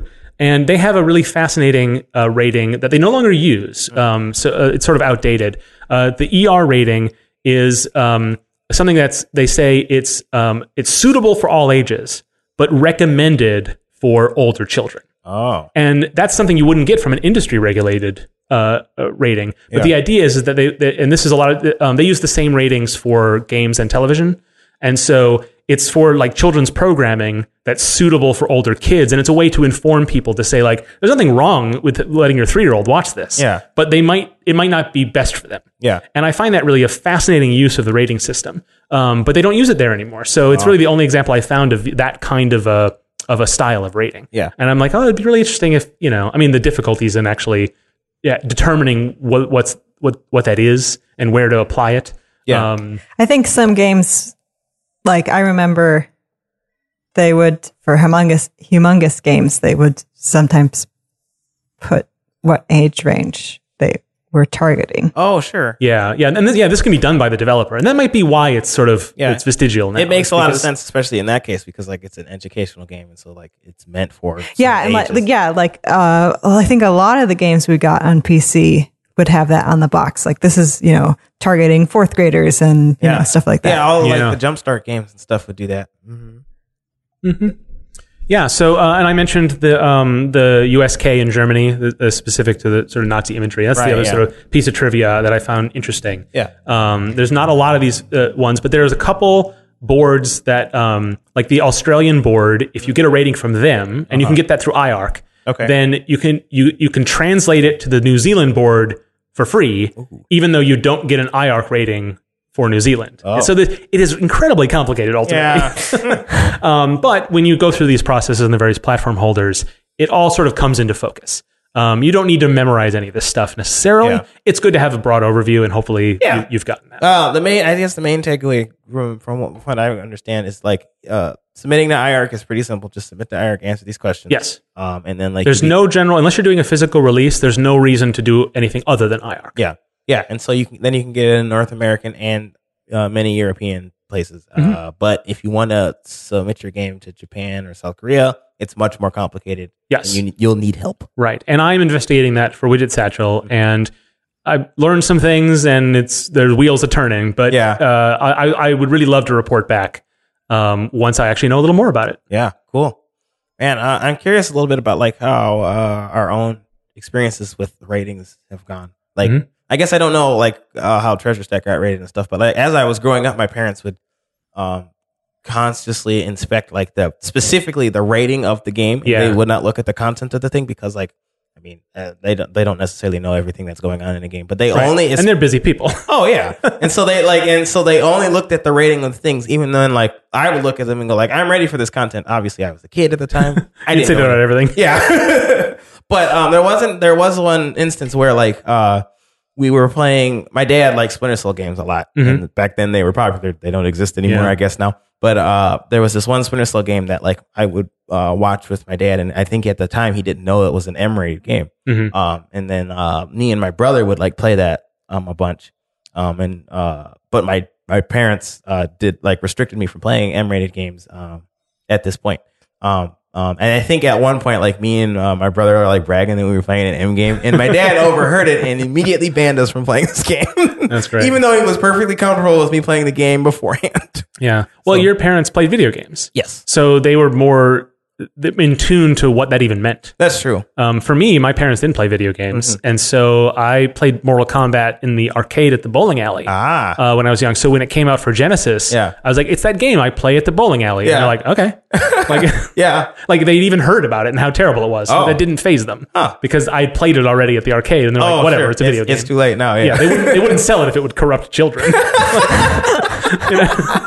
And they have a really fascinating uh, rating that they no longer use. Um, so uh, it's sort of outdated. Uh, the E R rating is um, something that's, they say it's um, it's suitable for all ages, but recommended for older children. Oh. And that's something you wouldn't get from an industry regulated uh, uh, rating. But yeah. the idea is, is that they, they, and this is a lot of, um, they use the same ratings for games and television. And so it's for like children's programming that's suitable for older kids. And it's a way to inform people to say like, there's nothing wrong with letting your three-year-old watch this. Yeah. But they might, it might not be best for them. Yeah. And I find that really a fascinating use of the rating system. Um, but they don't use it there anymore. So it's oh. really the only example I found of that kind of a, of a style of rating. Yeah. And I'm like, oh, it'd be really interesting if, you know, I mean, the difficulties in actually yeah, determining what, what's, what, what that is and where to apply it. Yeah. Um, I think some games, like I remember they would, for humongous, humongous games, they would sometimes put what age range they were targeting. Oh, sure. Yeah. Yeah. And this, yeah, this can be done by the developer. And that might be why it's sort of, yeah. it's vestigial now. It makes a lot of sense, especially in that case, because like it's an educational game. And so like it's meant for. Yeah. And like, yeah, like, uh, well, I think a lot of the games we got on P C would have that on the box. Like this is, you know, targeting fourth graders and you yeah. know, stuff like that. Yeah, all yeah. like the Jumpstart games and stuff would do that. Mm-hmm. Mm-hmm. Yeah. So, uh, and I mentioned the um, the U S K and Germany, the, the specific to the sort of Nazi imagery. That's right, the other yeah. sort of piece of trivia that I found interesting. Yeah. Um, there's not a lot of these uh, ones, but there's a couple boards that, um, like the Australian board, if you get a rating from them, and uh-huh. you can get that through I A R C, okay. then you can you you can translate it to the New Zealand board for free, Ooh. even though you don't get an I A R C rating for New Zealand. Oh. And so the, it is incredibly complicated ultimately. Yeah. um, but when you go through these processes and the various platform holders, it all sort of comes into focus. Um, you don't need to memorize any of this stuff necessarily. Yeah. It's good to have a broad overview, and hopefully yeah. you, you've gotten that. Uh, the main, I guess the main takeaway from, from what, what I understand is like uh, submitting to I A R C is pretty simple. Just submit to I A R C, answer these questions. Yes. Um, and then like there's be, no general, unless you're doing a physical release, there's no reason to do anything other than I A R C. Yeah. Yeah. And so you can, then you can get it in North American and uh, many European places. Mm-hmm. Uh, but if you want to submit your game to Japan or South Korea, it's much more complicated. Yes. And you, you'll need help. Right. And I'm investigating that for Widget Satchel, and I learned some things, and it's there's wheels are turning. But yeah. uh, I, I would really love to report back um, once I actually know a little more about it. Yeah, cool. Man, uh, I'm curious a little bit about like how uh, our own experiences with ratings have gone. Like, mm-hmm. I guess I don't know like uh, how Treasure Stack got rated and stuff, but like, as I was growing up, my parents would um, consciously inspect like the specifically the rating of the game. Yeah. They would not look at the content of the thing because like I mean uh, they don't they don't necessarily know everything that's going on in a game, but they right. only and they're busy people. Oh yeah, and so they like and so they only looked at the rating of things. Even then, like I would look at them and go like, I'm ready for this content. Obviously, I was a kid at the time. I didn't say that about everything. Yeah, but um, there wasn't there was one instance where like uh. we were playing, my dad liked Splinter Cell games a lot. Mm-hmm. And back then they were popular. They don't exist anymore, yeah. I guess now. But uh, there was this one Splinter Cell game that like I would uh, watch with my dad. And I think at the time he didn't know it was an M-rated game. Mm-hmm. Um, and then uh, me and my brother would like play that um, a bunch. Um, and uh, But my, my parents uh, did like restricted me from playing M-rated games um, at this point. Um, Um, and I think at one point, like me and uh, my brother are like bragging that we were playing an M game, and my dad overheard it and immediately banned us from playing this game. That's great. Even though he was perfectly comfortable with me playing the game beforehand. Yeah. Well, so, your parents played video games. Yes. So they were more in tune to what that even meant. That's true. Um, for me, my parents didn't play video games. Mm-hmm. And so I played Mortal Kombat in the arcade at the bowling alley ah. uh, when I was young. So when it came out for Genesis, yeah. I was like, it's that game I play at the bowling alley. Yeah. And they're like, okay. like, yeah. Like they'd even heard about it and how terrible it was. Oh. That didn't faze them huh. because I played it already at the arcade. And they're oh, like, whatever, sure. it's a video it's, game. It's too late now. Yeah. yeah they, wouldn't, they wouldn't sell it if it would corrupt children. You know?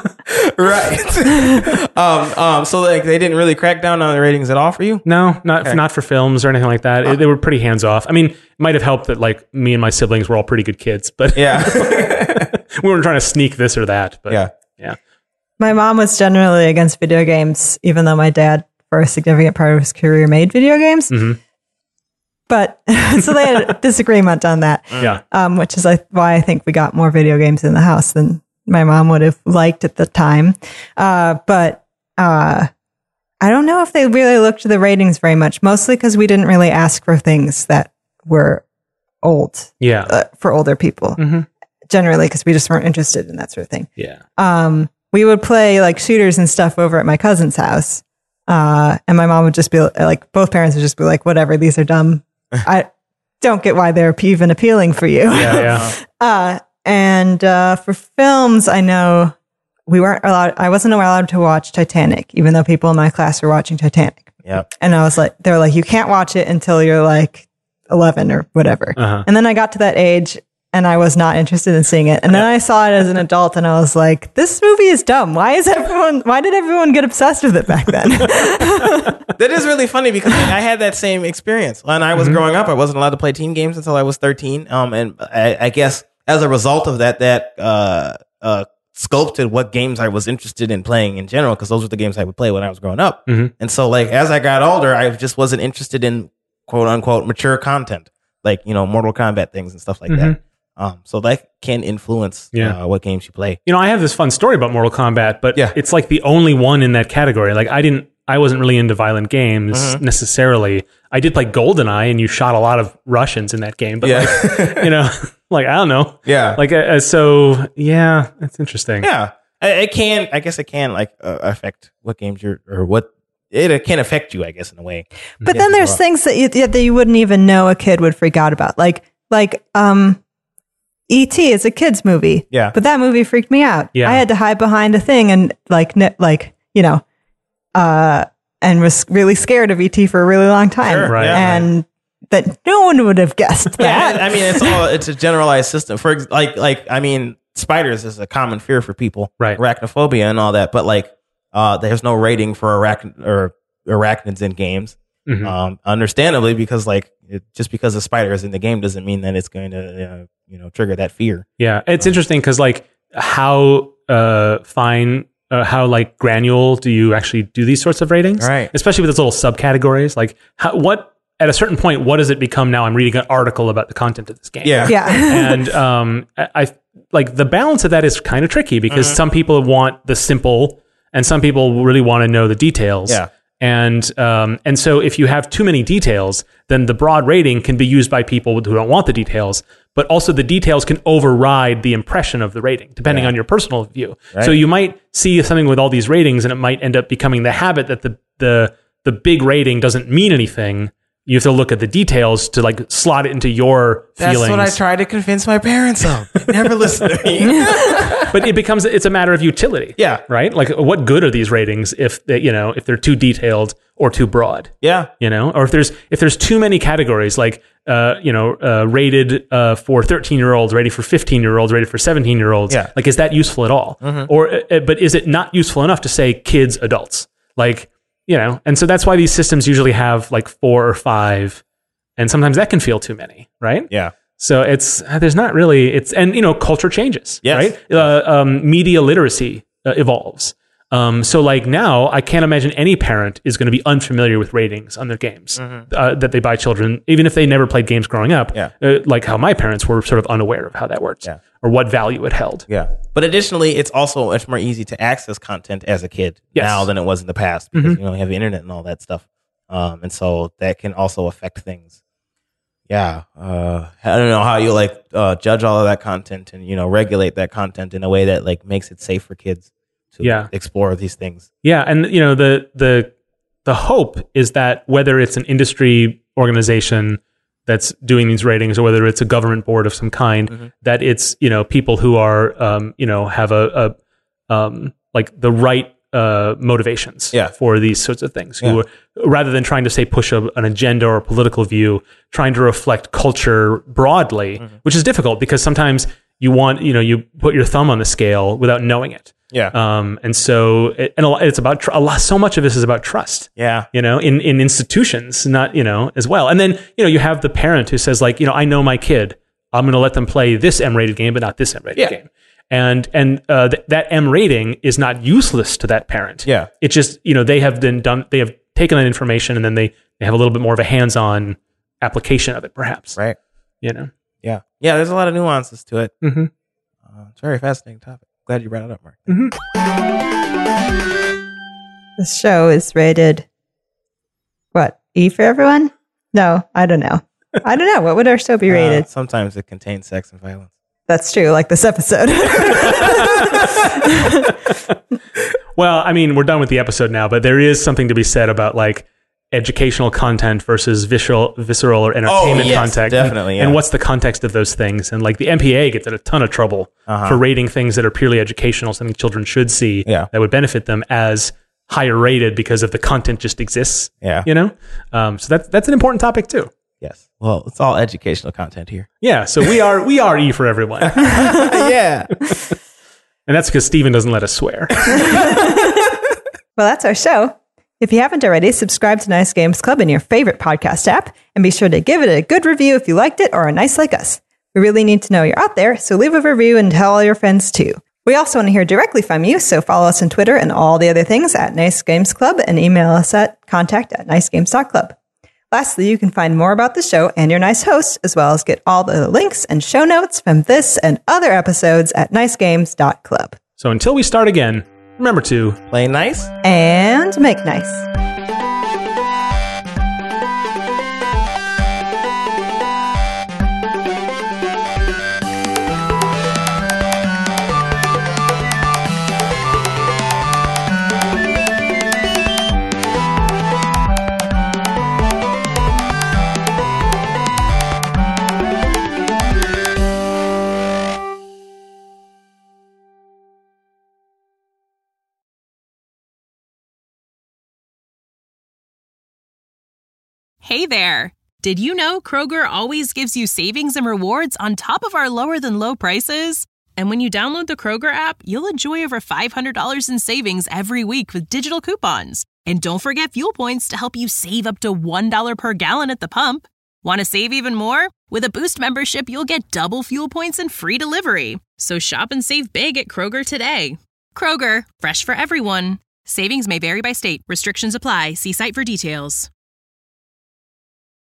Right. um, um, so like they didn't really crack down on the ratings at all for you? No, not okay. not for films or anything like that. Huh. It, they were pretty hands off. I mean, it might have helped that like me and my siblings were all pretty good kids, but yeah, we weren't trying to sneak this or that. But yeah, yeah. My mom was generally against video games, even though my dad, for a significant part of his career, made video games. Mm-hmm. But so they had a disagreement on that. Yeah, um, which is like why I think we got more video games in the house than my mom would have liked at the time. Uh, but uh, I don't know if they really looked at the ratings very much, mostly because we didn't really ask for things that were old. Yeah. Uh, for older people. Mm-hmm. Generally, because we just weren't interested in that sort of thing. Yeah. Um, we would play like shooters and stuff over at my cousin's house. Uh, and my mom would just be like, both parents would just be like, whatever, these are dumb. I don't get why they're even appealing for you. Yeah, yeah. uh, and uh, for films, I know we weren't allowed, I wasn't allowed to watch Titanic, even though people in my class were watching Titanic. Yep. And I was like, they were like, you can't watch it until you're like eleven or whatever. Uh-huh. And then I got to that age and I was not interested in seeing it. And then I saw it as an adult and I was like, this movie is dumb. Why is everyone, why did everyone get obsessed with it back then? That is really funny because I had that same experience. When I was mm-hmm. growing up, I wasn't allowed to play team games until I was thirteen. Um, and I, I guess as a result of that, that uh, uh, sculpted what games I was interested in playing in general, because those were the games I would play when I was growing up. Mm-hmm. And so like, as I got older, I just wasn't interested in quote unquote mature content, like, you know, Mortal Kombat things and stuff like mm-hmm. that. Um, so that can influence yeah. uh, what games you play. You know, I have this fun story about Mortal Kombat, but yeah. it's like the only one in that category. Like I didn't, I wasn't really into violent games mm-hmm. necessarily. I did play GoldenEye, and you shot a lot of Russians in that game. But yeah. like, you know, like I don't know. Yeah. Like uh, so, yeah, it's interesting. Yeah, it can. I guess it can like uh, affect what games you're or what it, it can affect you. I guess in a way. But then there's things that you that you wouldn't even know a kid would freak out about, like like um. E T is a kid's movie. Yeah. But that movie freaked me out. Yeah. I had to hide behind a thing and like, ne- like, you know, uh, and was really scared of E T for a really long time. Sure, right. And that no one would have guessed that. Yeah, I mean, it's all, it's a generalized system. For ex- like, like, I mean, spiders is a common fear for people. Right. Arachnophobia and all that. But like, uh, there's no rating for arachn- or arachnids in games. Mm-hmm. Um, understandably, because like it, just because a spider is in the game doesn't mean that it's going to uh, you know trigger that fear. Yeah, it's um, interesting because like how uh, fine, uh, how like granule do you actually do these sorts of ratings? Right. Especially with those little subcategories. Like how, what at a certain point, what does it become? Now I'm reading an article about the content of this game. Yeah, yeah. And um, I, I like the balance of that is kind of tricky because mm-hmm. some people want the simple, and some people really want to know the details. Yeah. And um, and so if you have too many details, then the broad rating can be used by people who don't want the details, but also the details can override the impression of the rating, depending yeah. on your personal view. Right. So you might see something with all these ratings, and it might end up becoming the habit that the the the big rating doesn't mean anything. You have to look at the details to like slot it into your That's feelings. That's what I tried to convince my parents of. They never listen to me. But it becomes, it's a matter of utility. Yeah. Right? Like what good are these ratings if they, you know, if they're too detailed or too broad? Yeah. You know, or if there's, if there's too many categories, like, uh, you know, uh, rated, uh, for thirteen year olds, rated for fifteen year olds, rated for seventeen year olds. Yeah. Like, is that useful at all? Mm-hmm. Or, uh, but is it not useful enough to say kids, adults? Like, you know, and so that's why these systems usually have like four or five. And sometimes that can feel too many, right? Yeah. So it's, there's not really, it's, and you know, culture changes, yes. right? Uh, um, media literacy uh, evolves. Um, so like now, I can't imagine any parent is going to be unfamiliar with ratings on their games mm-hmm. uh, that they buy children, even if they never played games growing up, yeah. uh, like how my parents were sort of unaware of how that works yeah. or what value it held. Yeah. But additionally, it's also much more easy to access content as a kid yes. now than it was in the past because mm-hmm. you know you have the internet and all that stuff. Um, and so that can also affect things. Yeah, uh, I don't know how you like uh, judge all of that content and you know regulate that content in a way that like makes it safe for kids to yeah. explore these things. Yeah, and you know the the the hope is that whether it's an industry organization that's doing these ratings or whether it's a government board of some kind, mm-hmm. that it's you know people who are um, you know have a, a um, like the right uh, motivations yeah. for these sorts of things. Who yeah. are, rather than trying to say push a, an agenda or a political view, trying to reflect culture broadly, mm-hmm. which is difficult because sometimes you want you know you put your thumb on the scale without knowing it. Yeah. Um. And so it, and a lot, it's about tr- a lot. So much of this is about trust. Yeah. You know, in in institutions, not you know as well. And then you know you have the parent who says like you know I know my kid. I'm going to let them play this M-rated game, but not this M-rated yeah. game. And and uh, th- that M rating is not useless to that parent. Yeah, it's just you know they have then done they have taken that information and then they, they have a little bit more of a hands-on application of it, perhaps. Right. You know. Yeah. Yeah. There's a lot of nuances to it. Mm-hmm. Uh, it's a very fascinating topic. Glad you brought it up, Mark. Mm-hmm. This show is rated, what, E for everyone? No, I don't know. I don't know. What would our show be rated? Uh, sometimes it contains sex and violence. That's true, like this episode. Well, I mean, we're done with the episode now, but there is something to be said about like educational content versus visceral, visceral or entertainment oh, yes, content. Definitely, and, yeah. and what's the context of those things? And like the M P A gets in a ton of trouble uh-huh. for rating things that are purely educational, something children should see yeah. that would benefit them, as higher rated because of the content just exists. Yeah, you know. Um, so that's that's an important topic too. Yes. Well, it's all educational content here. Yeah. So we are we are E for everyone. Yeah. And that's because Steven doesn't let us swear. Well, that's our show. If you haven't already, subscribe to Nice Games Club in your favorite podcast app, and be sure to give it a good review if you liked it or are nice like us. We really need to know you're out there, so leave a review and tell all your friends too. We also want to hear directly from you, so follow us on Twitter and all the other things at Nice Games Club, and email us at contact at nicegames dot club. Lastly, you can find more about the show and your nice host, as well as get all the links and show notes from this and other episodes at nicegames dot club. So until we start again, remember to play nice and make nice. Hey there! Did you know Kroger always gives you savings and rewards on top of our lower-than-low prices? And when you download the Kroger app, you'll enjoy over five hundred dollars in savings every week with digital coupons. And don't forget fuel points to help you save up to one dollar per gallon at the pump. Want to save even more? With a Boost membership, you'll get double fuel points and free delivery. So shop and save big at Kroger today. Kroger, fresh for everyone. Savings may vary by state. Restrictions apply. See site for details.